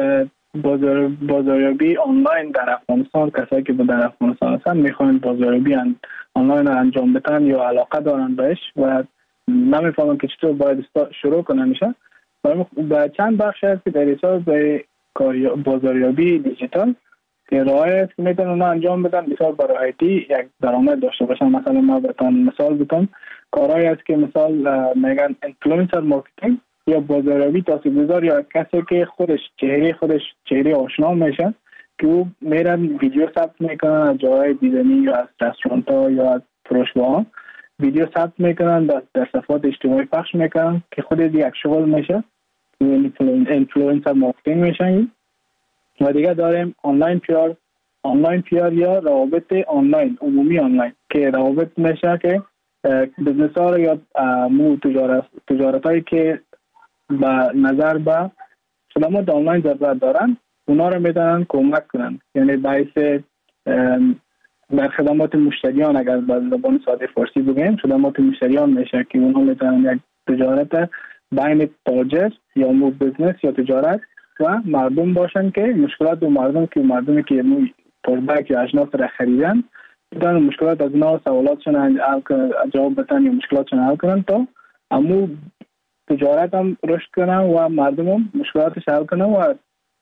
بازار بازاریابی آنلاین در افغانستان کسایی که در افغانستان هستن میخوان بازاریابی آنلاین انجام بدن یا علاقه دارن بهش و نمیفهمم که چطور باید شروع کنن میشه. و چند بخش هست که در حساب به بازاریابی دیجیتال که راهی است که میتونن اونا انجام بدن بسیار براحتی یک درآمد داشته باشن. مثلا ما بهتون مثال بزنم، کارهایی است که مثال میگن اینفلوئنسر مارکتینگ یا بازاریابی تاثیرگذار یا کسی که خودش چهره خودش چهره آشنا میشه که او میرن ویدیو ثبت میکنن از جای دیدنی یا از رستوران ها یا از فروشگاه، ویدیو ثبت میکنن در صفحات اجتماعی پخش میکنن که خود یک شغل میشه، اینفلوئنسر مارکتینگ میشن. و دیگه داریم آنلاین پیار، آنلاین پیار یا روابط آنلاین، عمومی آنلاین که روابط میشه که بزنس ها یا مو تجارت تجارت هایی که با نظر به خدمات آنلاین ضرورت دارن اونا رو میتونن کمک کنن. یعنی باعث در خدمات مشتریان، اگر با زبان ساده فارسی بگیم خدمات مشتریان میشه که اونا میتونن یک تجارت بین تاجر یا مو بزنس یا تجارت و مردم باشن که مشکلات و مردم که مردمی که مو پربک یا اجناس را خریدن میتونن مشکلات از اونا سوالاتشون جواب بدن یا مشکلاتشون حل کنن تا امو تجارت هم رشد کنن و مردم هم مشکلاتش حل کنن و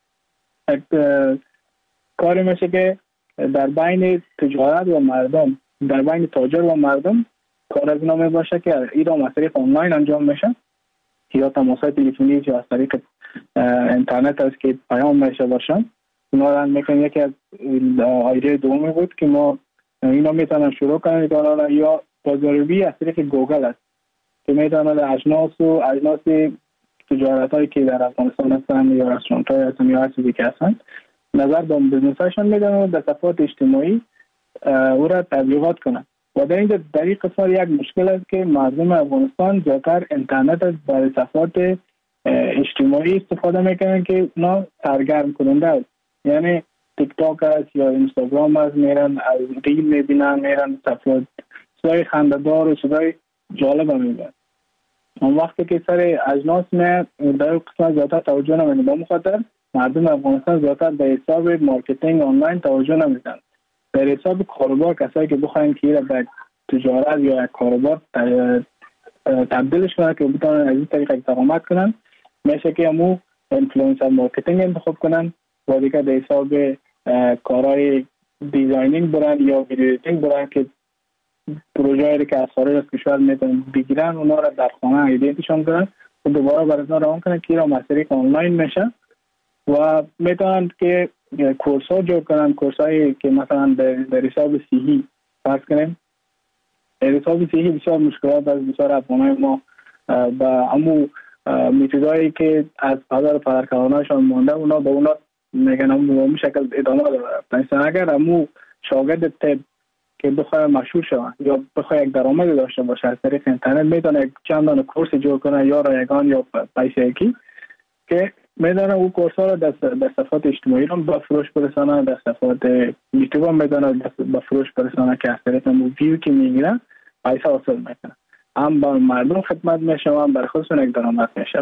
کاری میشه که در بین تجارت و مردم، در بین تاجر و مردم کار از نامه باشه که ایران از طریق آنلاین انجام میشه یا تماسات تلفنی یا از طریق اینترنت است که پیام میشه باشن. اونا را میکنن. یکی از ایده دومی بود که ما اینا میتونن شروع کنن کارا یا بازاریابی از طریق گوگل است که میتونن اجناس و اجناس تجارت هایی که در افغانستان هستن یا رستوران های هستن یا هر چیزی که هستن نظر به بزنس هاشون میدن و در صفحات اجتماعی او را تبلیغات کنن. و در این طریق قصار یک مشکل است که مردم افغانستان زیادتر اینترنت از برای صفحات اجتماعی استفاده میکنن که اونا سرگرم کننده است. یعنی تیک تاک است یا اینستاگرام است، میرن از ریل میبینن، میرن صفحات صدای خنده‌دار و صدای جالب میبینن. اون وقتی که سر اجناس می در قسمت زیادتر توجه نمیدن، با مخاطر مردم افغانستان زیادتر به حساب مارکتینگ آنلاین توجه نمیدن. در حساب کاروبار کسایی که بخواین که به تجارت یا یک کاروبار تبدیلش کنن که بتونن از این طریق درآمد کنن، میشه که همو اینفلوئنسر مارکتینگ انتخاب کنن و دیگه در حساب کارهای دیزاینینگ برن یا ویدیو ایدیتینگ برن که پروژه‌ای که از خارج از کشور میتونن بگیرن اونا را در خانه ایدیتشون کنن و دوباره برای اونا روان کنن که ایران از طریق آنلاین میشه و میتونن که کورس ها جور کنن، کورس هایی که مثلا در حساب صحی فرض کنیم. در حساب صحی بسیار مشکلات از بسیار افغانای ما با امو میتودایی که از بازار پدرکارانشان مانده اونا به اونا میگن امو به شکل ادامه داره. مثلا اگر امو شاگرد تب که بخواه مشهور شوه یا بخواه یک درآمد داشته باشه از طریق اینترنت میتونه چند دانه کورس جور کنه یا رایگان یا پیسه یکی که میدانه او کورس ها را در صفحات اجتماعی را به فروش برسانه، در صفحات یوتیوب هم میدانه به فروش برسانه که از طریق ویو که میگیره پیسه حاصل میکنه. هم با مردم خدمت میشه و هم برای خودشون یک درآمد میشه.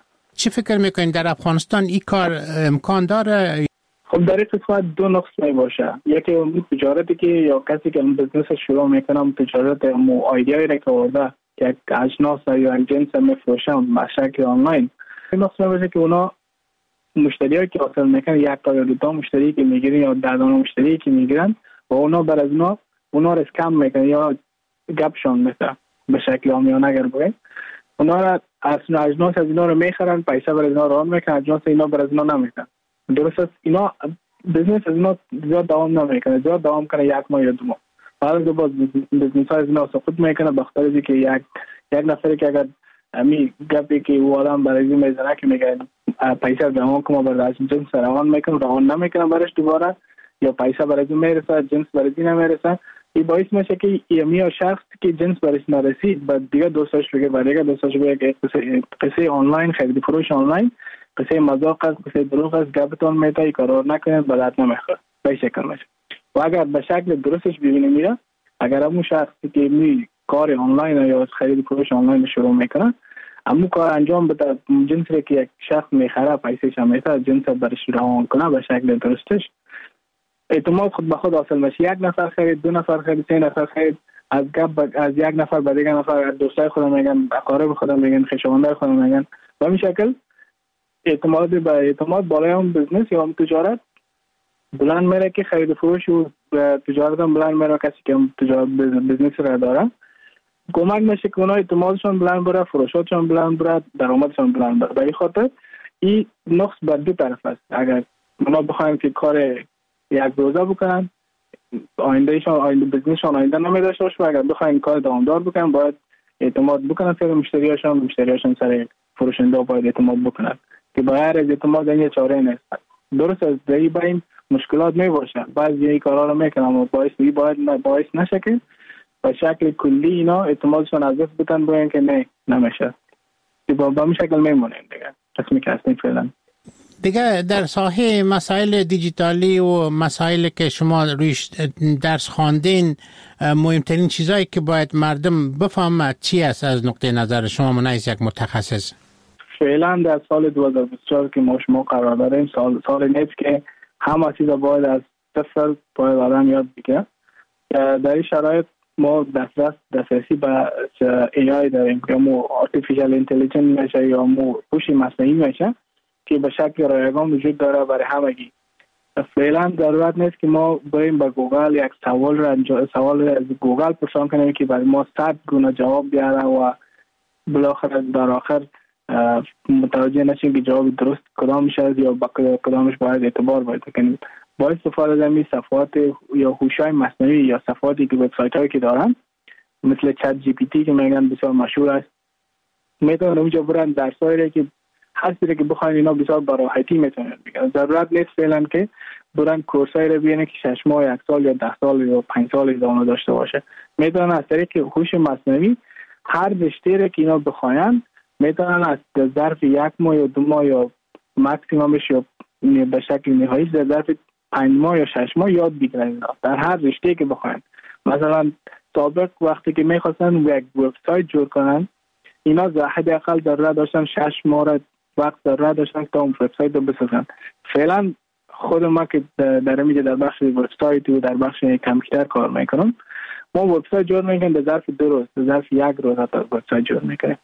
چی فکر میکنین در افغانستان این کار امکان داره؟ خب در این قسمت دو نقص می باشه. یکی اون تجارتی که یا کسی که اون بزنس شروع میکنه اون تجارت مو ایده‌ای را که آورده که یک اجناس یا یک جنس میفروشن به شکل آنلاین، این نقص می باشه که اونا مشتریایی که حاصل میکنن یک تا یا دو تا مشتری که میگیرن یا ده دانه مشتری که میگیرن و اونا بر از اونا اونا رو اسکم میکنن یا گپشون میکنن به شکل عامیانه اگر بگیم. اونا را از اجناس از اینا رو میخرن، پیسه بر اینا ران میکنن، اجناس اینا بر از اینا نمیکنن. درست است. اینا بزنس از اینا زیاد دوام نمیکنه، زیاد دوام کنه یک ماه یا دو ماه. بعد دو باز بزنس ها از اینا سقوط میکنه بخاطر اینکه که یک یک نفری که اگر امی گپی که او آدم برای این میزنه که میگه پیسه روان کنم برای جنس روان میکنم روان نمیکنم برش دوباره یا پیسه برای این میرسه جنس برای این نمیرسه، این باعث میشه که یمی شخص که جنس برش نرسید بعد دیگه دوستاش بگه بعد دیگه دوستاش بگه که قصه قصه آنلاین خرید فروش آنلاین قصه مذاق است، قصه دروغ است، گپتون میتای کارو نکنید بلد نمیخواد به شکل میشه. و اگر به شکل درستش ببینیم میره اگر همون شخصی که می کار آنلاین یا خرید فروش آنلاین شروع میکنه همون کار انجام بده، جنسی که یک شخص میخره پیسه‌ش میده جنس برش روان کنه به شکل درستش، اعتماد خود به خود حاصل میشه. یک نفر خرید، دو نفر خرید، سه نفر خرید، از گپ از یک نفر به دیگه نفر دوستای خودم میگن، اقارب خودم میگن، خویشاوندای خودم میگن، به این شکل اعتماد به اعتماد بالای اون بزنس یا اون تجارت بلند میره که خرید و فروش و تجارت هم بلند میره. کسی که تجارت بزنس را داره کمک میشه که اونا اعتمادشون بلند بره، فروشاتشون بلند بره، درآمدشون بلند بره. به این خاطر این نقص بر دو طرف است. اگر اونا بخواین که کار یک روزه بکنن آیندهشون آینده بزنسشون آینده نمیداشته باشه، و اگر بخواین کار دوامدار بکنن باید اعتماد بکنن سر مشتریاشون، مشتریاشون سر فروشنده باید اعتماد بکنن که بغیر از اعتماد این چاره نیست. درست از دایی با این مشکلات می باشه، بعضی این کارا رو میکنن اما باعث می باید باعث نشه که به شکل کلی اینا اعتمادشون از دست بدن، بگن که نه نمیشه. با به شکل میمونه دیگه. قسمی که هستیم فعلا. دیگه در ساحه مسائل دیجیتالی و مسائل که شما رویش درس خواندین، مهمترین چیزایی که باید مردم بفهمند چی است از نقطه نظر شما منیز یک متخصص؟ فعلا در سال دو هزار و بیست و چهار که ما شما قرار داریم، سال سال نیست که همه چیزا باید از صفر باید آدم یاد بگیره. در این شرایط ما دسترس دسترسی به ای آی داریم که مو آرتفیشال اینتلیجنس میشه یا مو هوش مصنوعی میشه که به شکل رایگان وجود داره برای همگی. فعلا ضرورت نیست که ما بریم به گوگل یک سوال را سوال از گوگل پرسان کنیم که برای ما صد گونه جواب بیاره و بالاخره در آخر متوجه نشیم که جواب درست کدام میشه یا با کدامش باید اعتبار باید کنیم. با استفاده از این صفحات یا هوش‌های مصنوعی یا صفحاتی که وبسایت‌هایی که دارن مثل چت جی پی تی که میگن بسیار مشهور است، میتونن اونجا برن درسایی که هر چیزی که بخواین اینا بسیار با راحتی میتونن بگیرن. ضرورت نیست فعلا که برن کورسایی رو ببینن که شش ماه، یک سال یا ده سال یا پنج سال ادامه داشته باشه. میتونن از طریق هوش مصنوعی هر رشته رو که اینا بخواین میتونن از ظرف یک ماه یا دو ماه یا ماکسیممش یا به شکل نهایی در ظرف پنج ماه یا شش ماه یاد بگیرن در هر رشته که بخواین. مثلا سابق وقتی که میخواستن یک وبسایت جور کنن اینا حداقل ضرورت داشتن شش ماه وقت ضرورت داشتن تا اون وبسایت رو بسازن. فعلا خود ما که در میگه در بخش وبسایت و در بخش کامپیوتر کار میکنم، ما وبسایت جور میکنیم در ظرف دو روز، در ظرف یک روز تا وبسایت جور میکنیم.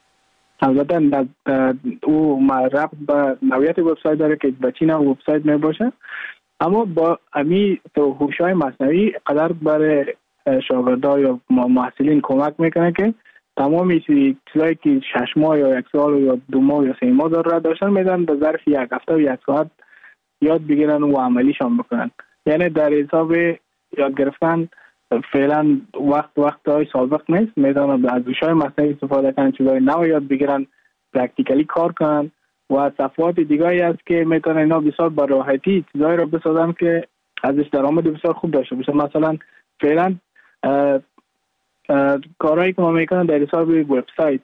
البته او ربط به نوعیت وبسایت داره که به چی نوع وبسایت میباشه، اما با امی تو هوش‌های مصنوعی قدر برای شاگردان یا محصلین کمک میکنه که تمام چیزایی که شش ماه یا یک سال یا دو ماه یا سه ماه ضرورت داشتن میدن به ظرف یک هفته و یک ساعت یاد بگیرن و عملیشان بکنن. یعنی در حساب یاد گرفتن فعلا وقت وقت های سابق نیست، میدونن از هوش‌های مصنوعی استفاده کنن، چیزای نو یاد بگیرن، پرکتیکلی کار کنن و صفحات دیگه‌ای هست که میتونن اینا بسیار با راحتی چیزایی رو بسازن که ازش درآمد بسیار خوب داشته باشه. مثلا فعلا کارهایی که ما میکنن در حساب وبسایت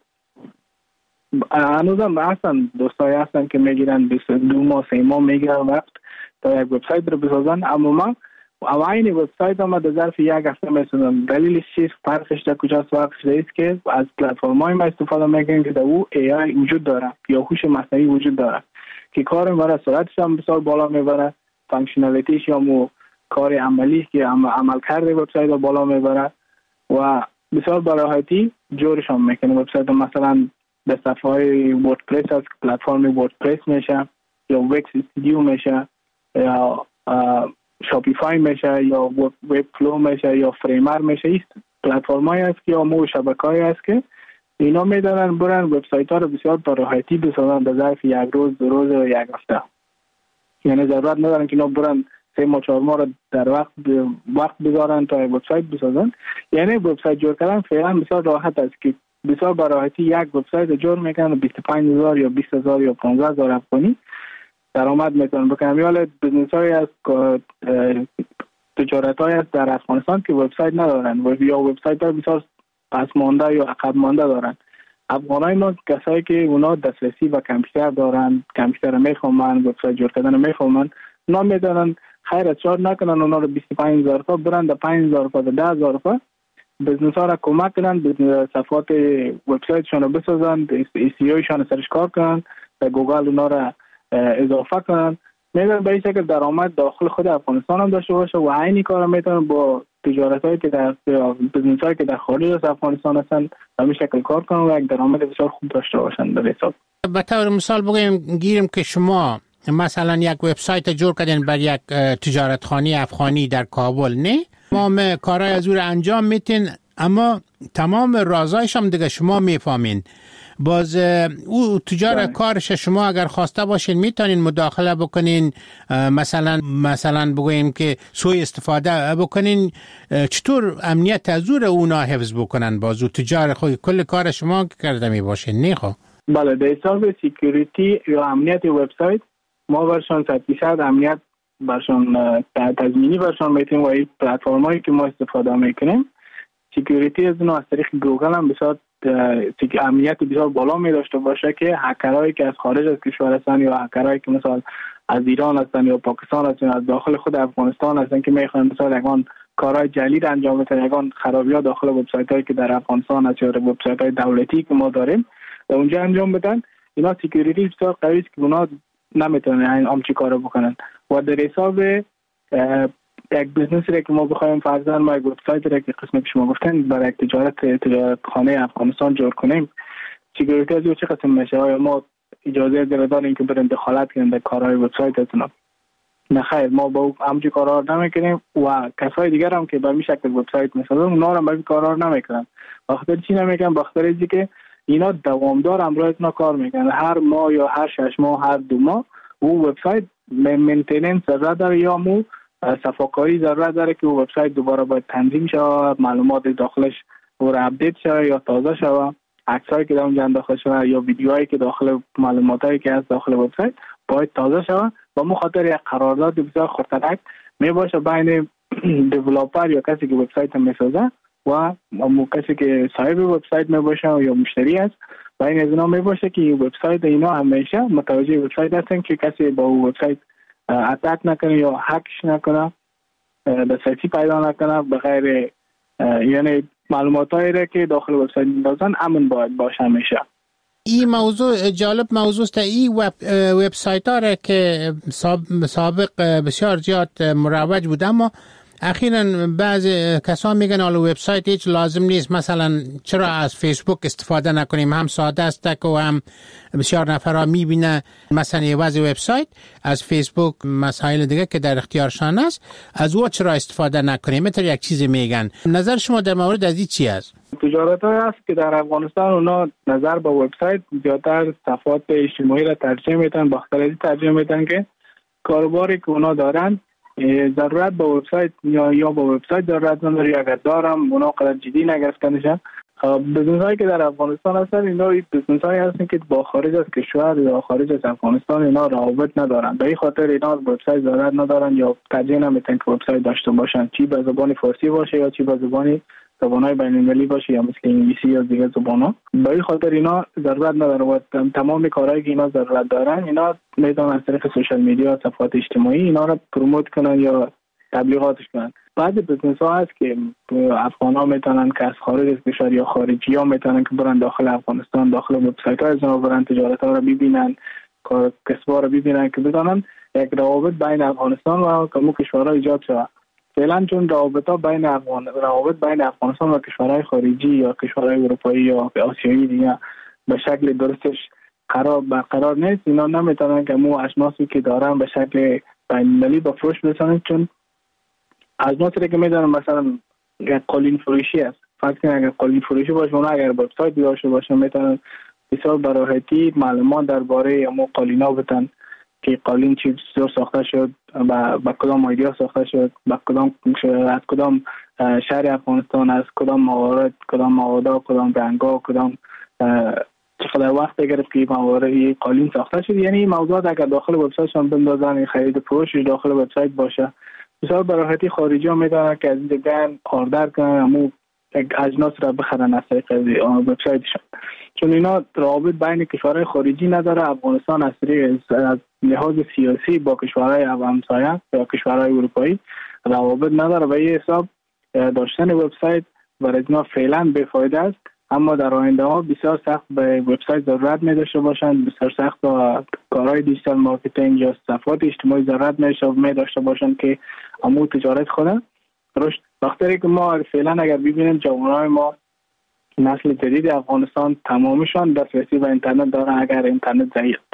هنوزم هستن، دوستایی هستن که میگیرن دو ماه سه ماه میگیرن وقت تا یک وبسایت رو بسازن، اما ما اوایل وبسایت هم در ظرف یک هفته میسازن. دلیلش چیست؟ فرقش در کجاست؟ فرقش است که از پلتفرم‌های ما استفاده میکنیم که در او ای آی وجود داره یا هوش مصنوعی وجود داره که کار ما سرعتش هم بسیار بالا میبره، فانکشنالیتیش یا مو کار عملی که عمل کرده وبسایت رو بالا میبره و بسیار با راحتی جورش هم میکنه. وبسایت مثلا به صفحه های وردپرس از پلتفرم وردپرس میشه یا وکس استودیو میشه یا شاپیفای میشه یا وب فلو میشه یا فریمر میشه. این پلتفرمایی است که یا مو شبکه‌ای است که اینا میدونن برن وبسایت ها رو بسیار با راحتی بسازن در ظرف یک روز، دو روز و یک هفته. یعنی ضرورت ندارن که اینا برن سه ماه چهار ماه رو در وقت وقت بذارن تا وبسایت بسازن. یعنی وبسایت جور کردن فعلا بسیار راحت است که بسیار با راحتی یک وبسایت جور میکنن بیست و پنج هزار یا بیست هزار یا پانزده هزار افغانی درآمد میتونن بکنن. یا بزنس های از تجارت های است در افغانستان که وبسایت ندارن و یا وبسایت ها بسیار پس مانده یا عقب مانده دارن. افغانای ما کسایی که اونا دسترسی به کامپیوتر دارن، کامپیوتر میخوامن، وبسایت جور کردن میخوامن، اونا میدونن خیر از چار نکنن اونا رو بیست و پنج هزار تا برن در پنج هزار تا ده هزار تا بزنس ها را کمک کنن، صفحات وبسایتشون رو بسازن، ای سی اوشون سرش کار کنن، در گوگل اونا را اضافه کنن. میدونن به این شکل درآمد داخل خود افغانستان هم داشته باشه و عینی کار میتونن با تجارتایی که در بزنس‌هایی که در خارج از افغانستان هستند به این شکل کار کنن و یک درآمد بسیار خوب داشته باشند. در حساب به طور مثال بگیم گیریم که شما مثلا یک وبسایت جور کردین بر یک تجارتخانه افغانی در کابل، نه تمام کارهای از او انجام میتین اما تمام رازایش هم دیگه شما میفهمین. باز او تجار کارش شما اگر خواسته باشین میتونین مداخله بکنین، مثلا مثلا بگویم که سوء استفاده بکنین. چطور امنیت از اونا حفظ بکنن؟ باز او تجار خود کل کار شما کرده می باشین، نه خب؟ بله، در حساب سکیوریتی یا امنیت وبسایت ما برشان صد درصد امنیت برشان تضمینی برشان میتیم و این پلتفرمایی که ما استفاده میکنیم سکیوریتی از اونها از طریق گوگل هم بسیار امنیت بسیار بالا می داشته باشه که هکرهایی که از خارج از کشور هستن یا هکرهایی که مثلا از ایران هستن یا پاکستان هستن از داخل خود افغانستان هستن که میخوان مثلا یگان کارهای جلیل انجام بدن، یگان خرابی‌ها داخل وبسایت هایی که در افغانستان هست یا وبسایت های دولتی که ما داریم و اونجا انجام بدن، اینا سکیوریتی بسیار قوی است که اونا نمیتونن این همچین کارو بکنن. و در حساب یک بیزنسی را که ما بخوایم فرضاً ما یک وبسایت را که قسمی که شما گفتن برای یک تجارت تجارت خانه افغانستان جور کنیم، سکیوریتی از چه قسم میشه؟ آیا ما اجازه داریم که بریم دخالت کنیم در کارهای وبسایت اتنا؟ نه خیر، ما با همچین کارا نمیکنیم و کسای دیگر هم که به این شکل وبسایت میسازن اونا هم به این کارا نمیکنن. بخاطر چی نمیکنن؟ بخاطر اینکه که اینا دوامدار امروز اینا کار میکنن، هر ماه یا هر شش ماه هر دو ماه او وبسایت مینتیننس ضرورت داره یا مو صفاکاری ضرورت داره که او وبسایت دوباره باید تنظیم شود، معلومات داخلش اور اپدیت شود یا تازه شود، عکسایی که در اونجا داخل شود یا ویدیوهایی که داخل معلوماتایی که از داخل وبسایت باید تازه شود. و مخاطر یک قرارداد بسیار خطرناک می باشه بین دیولپر یا کسی که وبسایت میسازه و کسی که صاحب وبسایت می باشه یا مشتری است، بین از اینا می باشه که وبسایت اینا همیشه متوجه وبسایت هستن که کسی با وبسایت اتک نکنه یا هکش نکنه، دسترسی پیدا نکنه به غیر، یعنی معلوماتایی را که داخل وبسایت می‌سازن امن باید باشه همیشه. این موضوع جالب موضوع است. این وب وبسایت ها را که سابق بسیار زیاد مروج بود اما اخیراً بعضی کسان میگن حالا وبسایت هیچ لازم نیست، مثلا چرا از فیسبوک استفاده نکنیم، هم ساده است و هم بسیار نفرها میبینه مثلا یه وضع وبسایت از فیسبوک مسائل دیگه که در اختیارشان است، از او چرا استفاده نکنیم؟ مثلا یک چیزی میگن. نظر شما در مورد از این چی است؟ تجارت های هست که در افغانستان اونا نظر به وبسایت زیادتر صفحات اجتماعی را ترجیح میدن، باختر ترجیح میدن که کاروباری که اونا دارن ضرورت به وبسایت یا یا به وبسایت ضرورت نداره، اگر دارم اونا قدر جدی نگرفتنشن. بزنس هایی که در افغانستان هستن اینا بزنس هایی هستن که با خارج از کشور یا خارج از افغانستان اینا روابط ندارن، به این خاطر اینا وبسایت ضرورت ندارن یا ترجیح نمیدن که وبسایت داشته باشن، چی به زبان فارسی باشه یا چی به زبانی زبان‌های بین‌المللی باشه یا مثل انگلیسی یا دیگه زبان‌ها. به این خاطر اینا ضرورت نداره و تمام کارهایی که اینا ضرورت دارن اینا میتونن از طریق سوشال میدیا، صفحات اجتماعی اینا رو پروموت کنن یا تبلیغاتش کنن. بعضی بزنس‌ها هست که افغان‌ها میتونن که از خارج از کشور یا خارجی‌ها میتونن که برن داخل افغانستان داخل وبسایت‌های از اونها برن تجارت‌ها رو ببینن، کار کسب‌ها رو ببینن که بدونن یک روابط بین افغانستان و کمو کشورها ایجاد شود. فعلا چون روابط بین افغان روابط بین افغانستان و کشورهای خارجی یا کشورهای اروپایی یا آسیایی دیگه به شکل درستش قرار برقرار نیست، اینا نمیتونن که مو اشناسی که دارن به شکل بین‌المللی به فروش برسونن، چون اشناسی که میدونن مثلا یک قالین فروشی است، فقط اگر قالین فروشی باشه اونا اگر وبسایت داشته باشن میتونن بسیار براحتی معلومات درباره مو قالینا بدن که قالین چی چطور ساخته شد، با با کدام ایدیا ساخته شد، با کدام از کدام شهر افغانستان، از کدام موارد، کدام مواد، کدام رنگا، کدام چقدر وقت گرفت که موارد قالین ساخته شد. یعنی این موضوعات اگر داخل وبسایتشون بندازن، خرید فروش داخل وبسایت باشه، بسیار براحتی خارجی ها میدونن که از این دیگه آردر کنن همون اجناس را بخرن از طریق وبسایتشون، چون اینا روابط بین کشورهای خارجی نداره. افغانستان از از لحاظ سیاسی با کشورهای همسایه یا کشورهای اروپایی روابط نداره و این حساب داشتن وبسایت برای اینا فعلا بی‌فایده است. اما در آینده ها بسیار سخت به وبسایت ضرورت می داشته باشند، بسیار سخت با کارهای دیجیتال مارکتینگ یا صفحات اجتماعی ضرورت می داشته باشند که امور تجارت خود رشد. وقتی که ما فعلا اگر ببینیم جوانای ما نسل جدید افغانستان تمامشان دسترسی به اینترنت دارن، اگر اینترنت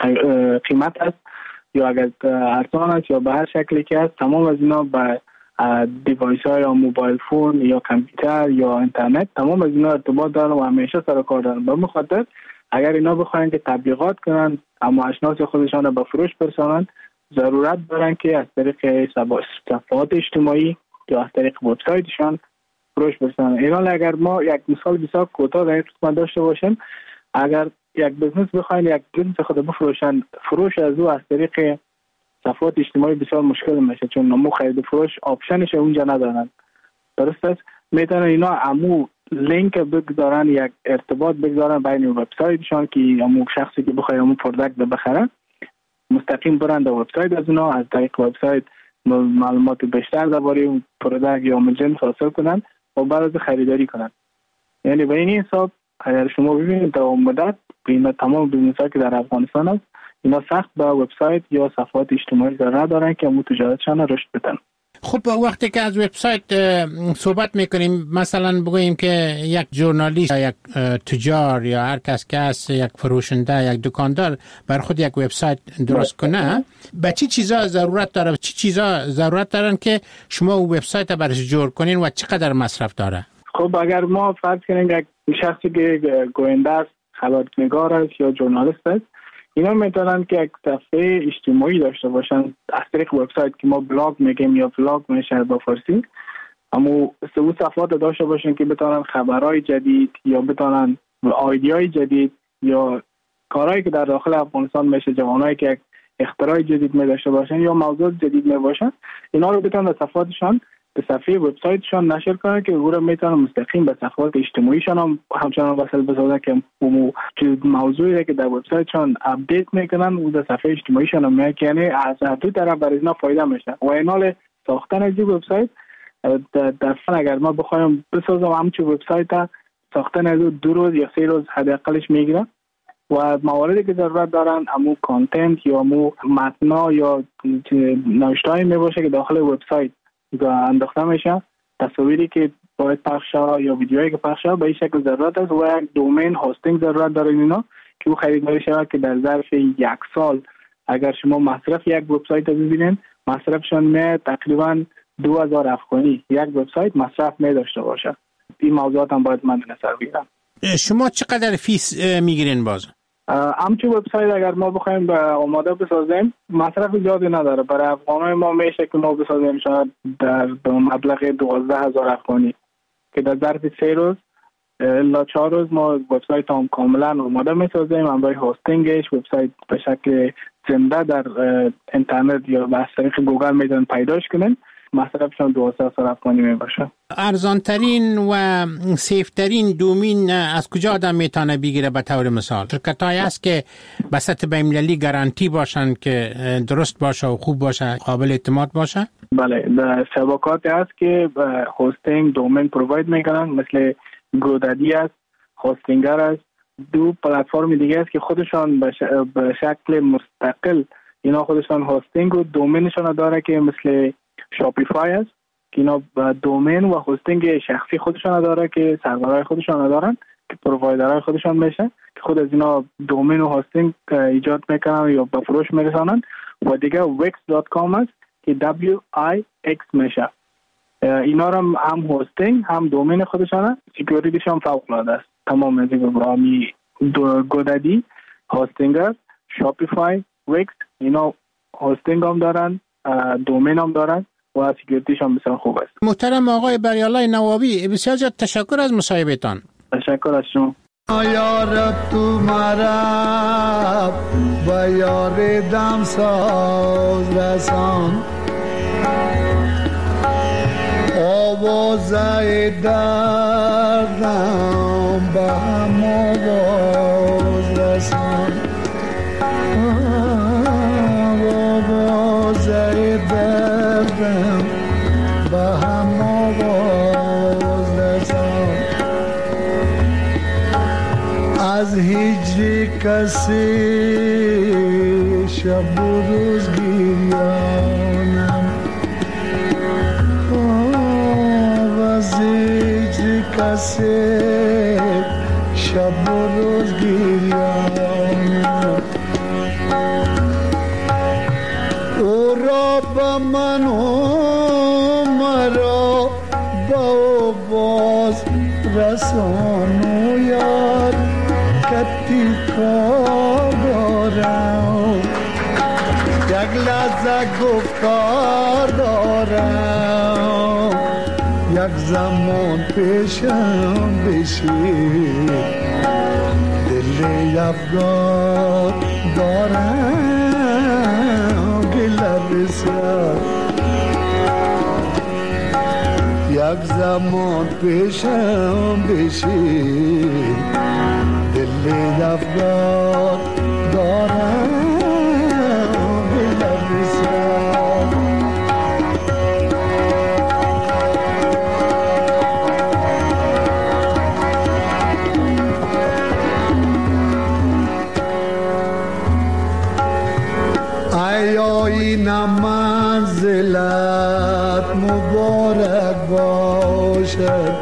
قیمت است یا اگر ارزان است یا به هر شکلی که است، تمام از اینا به دیوایس های یا موبایل فون یا کامپیوتر یا اینترنت، تمام از اینا ارتباط دارن و همیشه سر کار دارن. به مخاطر اگر اینا بخواین که تبلیغات کنن اما اشناس خودشان به فروش برسانند، ضرورت دارن که از طریق صفحات اجتماعی یا از طریق وبسایتشان فروش برسانند. اینا اگر ما یک مثال بسیار کوتاه در این قسمت داشته باشیم، اگر یک بزنس بخواین یک بزنس خود بفروشن، فروش از او از طریق صفحات اجتماعی بسیار مشکل میشه، چون نمو خرید فروش آپشنش اونجا ندارن. درست است؟ میتونن اینا امو لینک بگذارن، یک ارتباط بگذارن بین وبسایتشان که امو شخصی که بخواد امو پروداکت بخره مستقیم برن در وبسایت از اونا، از طریق وبسایت معلومات بیشتر درباره اون پروداکت یا جنس حاصل کنن و بعد از خریداری کنن. یعنی به این حساب اگر شما ببینید در مدت بین تمام بیزنس‌ها که در افغانستان است، اینا سخت به وبسایت یا صفحات اجتماعی ضرورت دارن که امو تجارتشان رشد بدن. خب وقتی که از وبسایت صحبت میکنیم، مثلا بگوییم که یک ژورنالیست یا یک تجار یا هر کس که است، یک فروشنده، یک دکاندار بر خود یک وبسایت درست کنه، به چی چیزا ضرورت داره؟ چی چیزا ضرورت دارن که شما او وبسایت برش جور کنین و چقدر مصرف داره؟ خب اگر ما فرض کنیم یک شخصی که گوینده است، خبرنگار است یا ژورنالیست است، اینا میتونن که یک صفحه اجتماعی داشته باشن از طریق وبسایت که ما بلاگ میگیم یا بلاگ میشه با فارسی، اما او صفحات داشته باشن که بتونن خبرهای جدید یا بتونن ایده‌های جدید یا کارهایی که در داخل افغانستان میشه، جوانایی که یک اختراع جدید می داشته باشن یا موضوع جدید می باشن، اینا رو بتونن در صفحاتشان به صفحه وبسایتشان نشر کنن که او رو میتونن مستقیم به صفحات اجتماعیشان هم همچنان وصل بسازن که موضوعی که در وبسایتشان اپدیت میکنن و در صفحه اجتماعیشان هم میاد، یعنی از دو طرف برای اینا فایده میشه. و اینال ساختن از این وبسایت در فن اگر ما بخوایم بسازم همچون وبسایت ساختن از دو روز یا سه روز حداقلش میگیره و مواردی که ضرورت دارن امو کانتنت یا امو متنا یا نوشته‌ای میباشه که داخل وبسایت انداخته میشه، تصاویری که باید پخش شود یا ویدیوهایی که پخش شود به این شکل ضرورت است و یک دومین هاستینگ ضرورت داره اینا که او خریداری شود که در ظرف یک سال اگر شما مصرف یک وبسایت رو ببینید مصرفشان می تقریبا دو هزار افغانی یک وبسایت مصرف می داشته باشه. این موضوعات هم باید من نظر بگیرم. شما چقدر فیس میگیرین باز؟ همچون وبسایت اگر ما بخوایم به آماده بسازیم مصرف زیادی نداره. برای افغانای ما میشه که ما بسازیم شاید در مبلغ دوازده هزار افغانی که در ظرف سه روز الا چهار روز ما وبسایت هم کاملا آماده میسازیم. همراه هاستینگش وبسایت به شکل زنده در اینترنت یا از طریق گوگل میتونن پیداش کنن. مصرفشان دوازده هزار افغانی میباشه. ارزانترین و سیفترین دومین از کجا آدم میتونه بگیره؟ به طور مثال شرکت های هست که به سطح بین‌المللی گارانتی باشن که درست باشه و خوب باشه، قابل اعتماد باشه؟ بله، در شبکاتی هست که هاستینگ دومین پروواید میکنن، مثل گودادی است، هاستینگر است. دو پلتفرم دیگه است که خودشان به شکل مستقل اینا خودشان هاستینگ و دومینشان داره که مثل شاپیفای است که اینا دومین و هاستینگ شخصی خودشان داره که سرورهای خودشان دارن که پرووایدرهای خودشان میشه که خود از اینا دومین و هاستینگ ایجاد میکنن یا به فروش میرسانن. و دیگه ویکس دات کام است که دبلیو آی ایکس میشه. اینا هم هم هاستینگ هم دومین خودشانه، سکیوریتیشون فوق العاده است. تمام از این برامی گودادی، هاستینگر، شاپیفای، ویکس اینا هاستینگ هم دارن، دومین هم دارن و سکیوریتیش هم بسیار خوب است. محترم آقای بریالای نوابی، بسیار زیاد تشکر از مصاحبهتان. تشکر از شما. یا رب تو مرا و یار دم ساز رسان، آوازه دردم به هم آواز رسان، آوازه دردم به هم آواز رسان. از هجر کسی شب و روز گریانم، کسی شب و روز گریانم او را با من و مرا با باز رسانو یاد کتی کار دارم یک لحظه گفتار دارم یک زمان پیشم بشی دل افگار دارم گله بسیار یک زمان پیشم بشی دل افگار دارم گله بسیار این منزلت مبارک باشد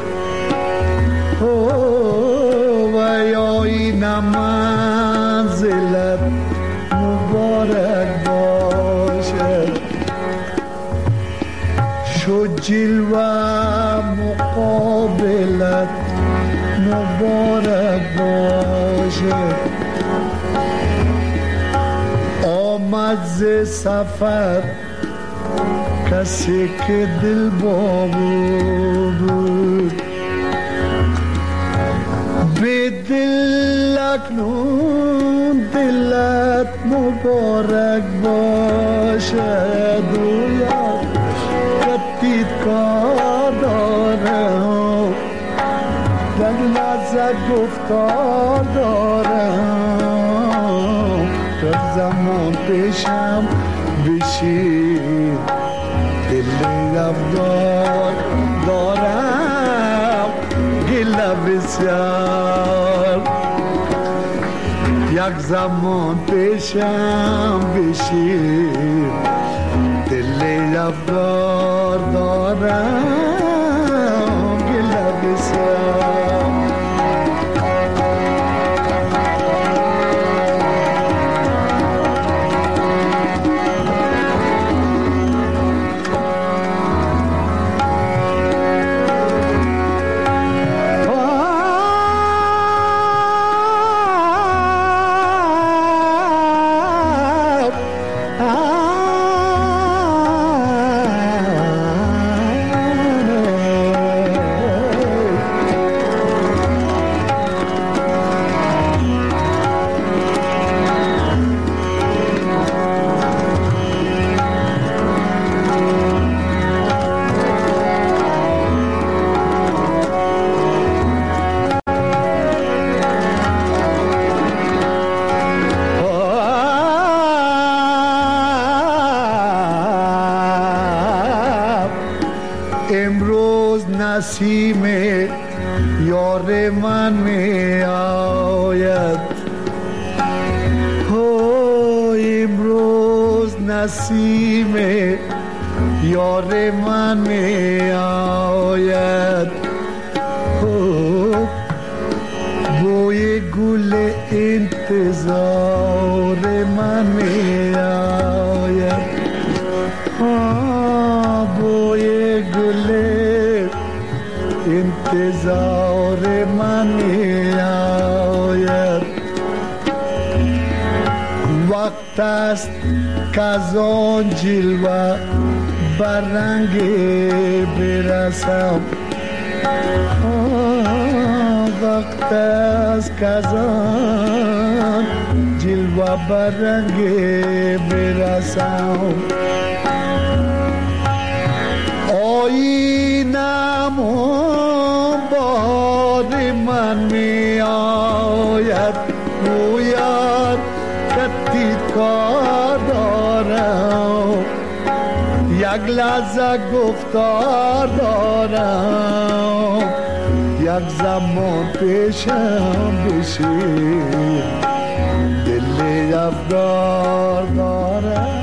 و یا این منزلت مبارک باشد شو جلوه مقابلت مبارک باشد آمد ز سفر کسی که دل بابو بود به دل اکنون دلت مبارک باشد و یاد کتید کار دارم در لحظه گفتار دارم در زمان پیشم بشید دل افگار دارم گله بسیار یک زمان پیشم بشید دل افگار دارم گله بسیار نسیم یار من می آید هو امروز نسیم یار من می آید هو بوی گل انتظار من می آید بوی گل انتظار من می آید وقت است که از آن جلوه برنگ برسم وقت است که از آن جلوه برنگ برسم آینم بار من می آید گوید کتی کار دارم یک لحظه گفتار دارم یک زمان پیشم بشی دل افگار دارم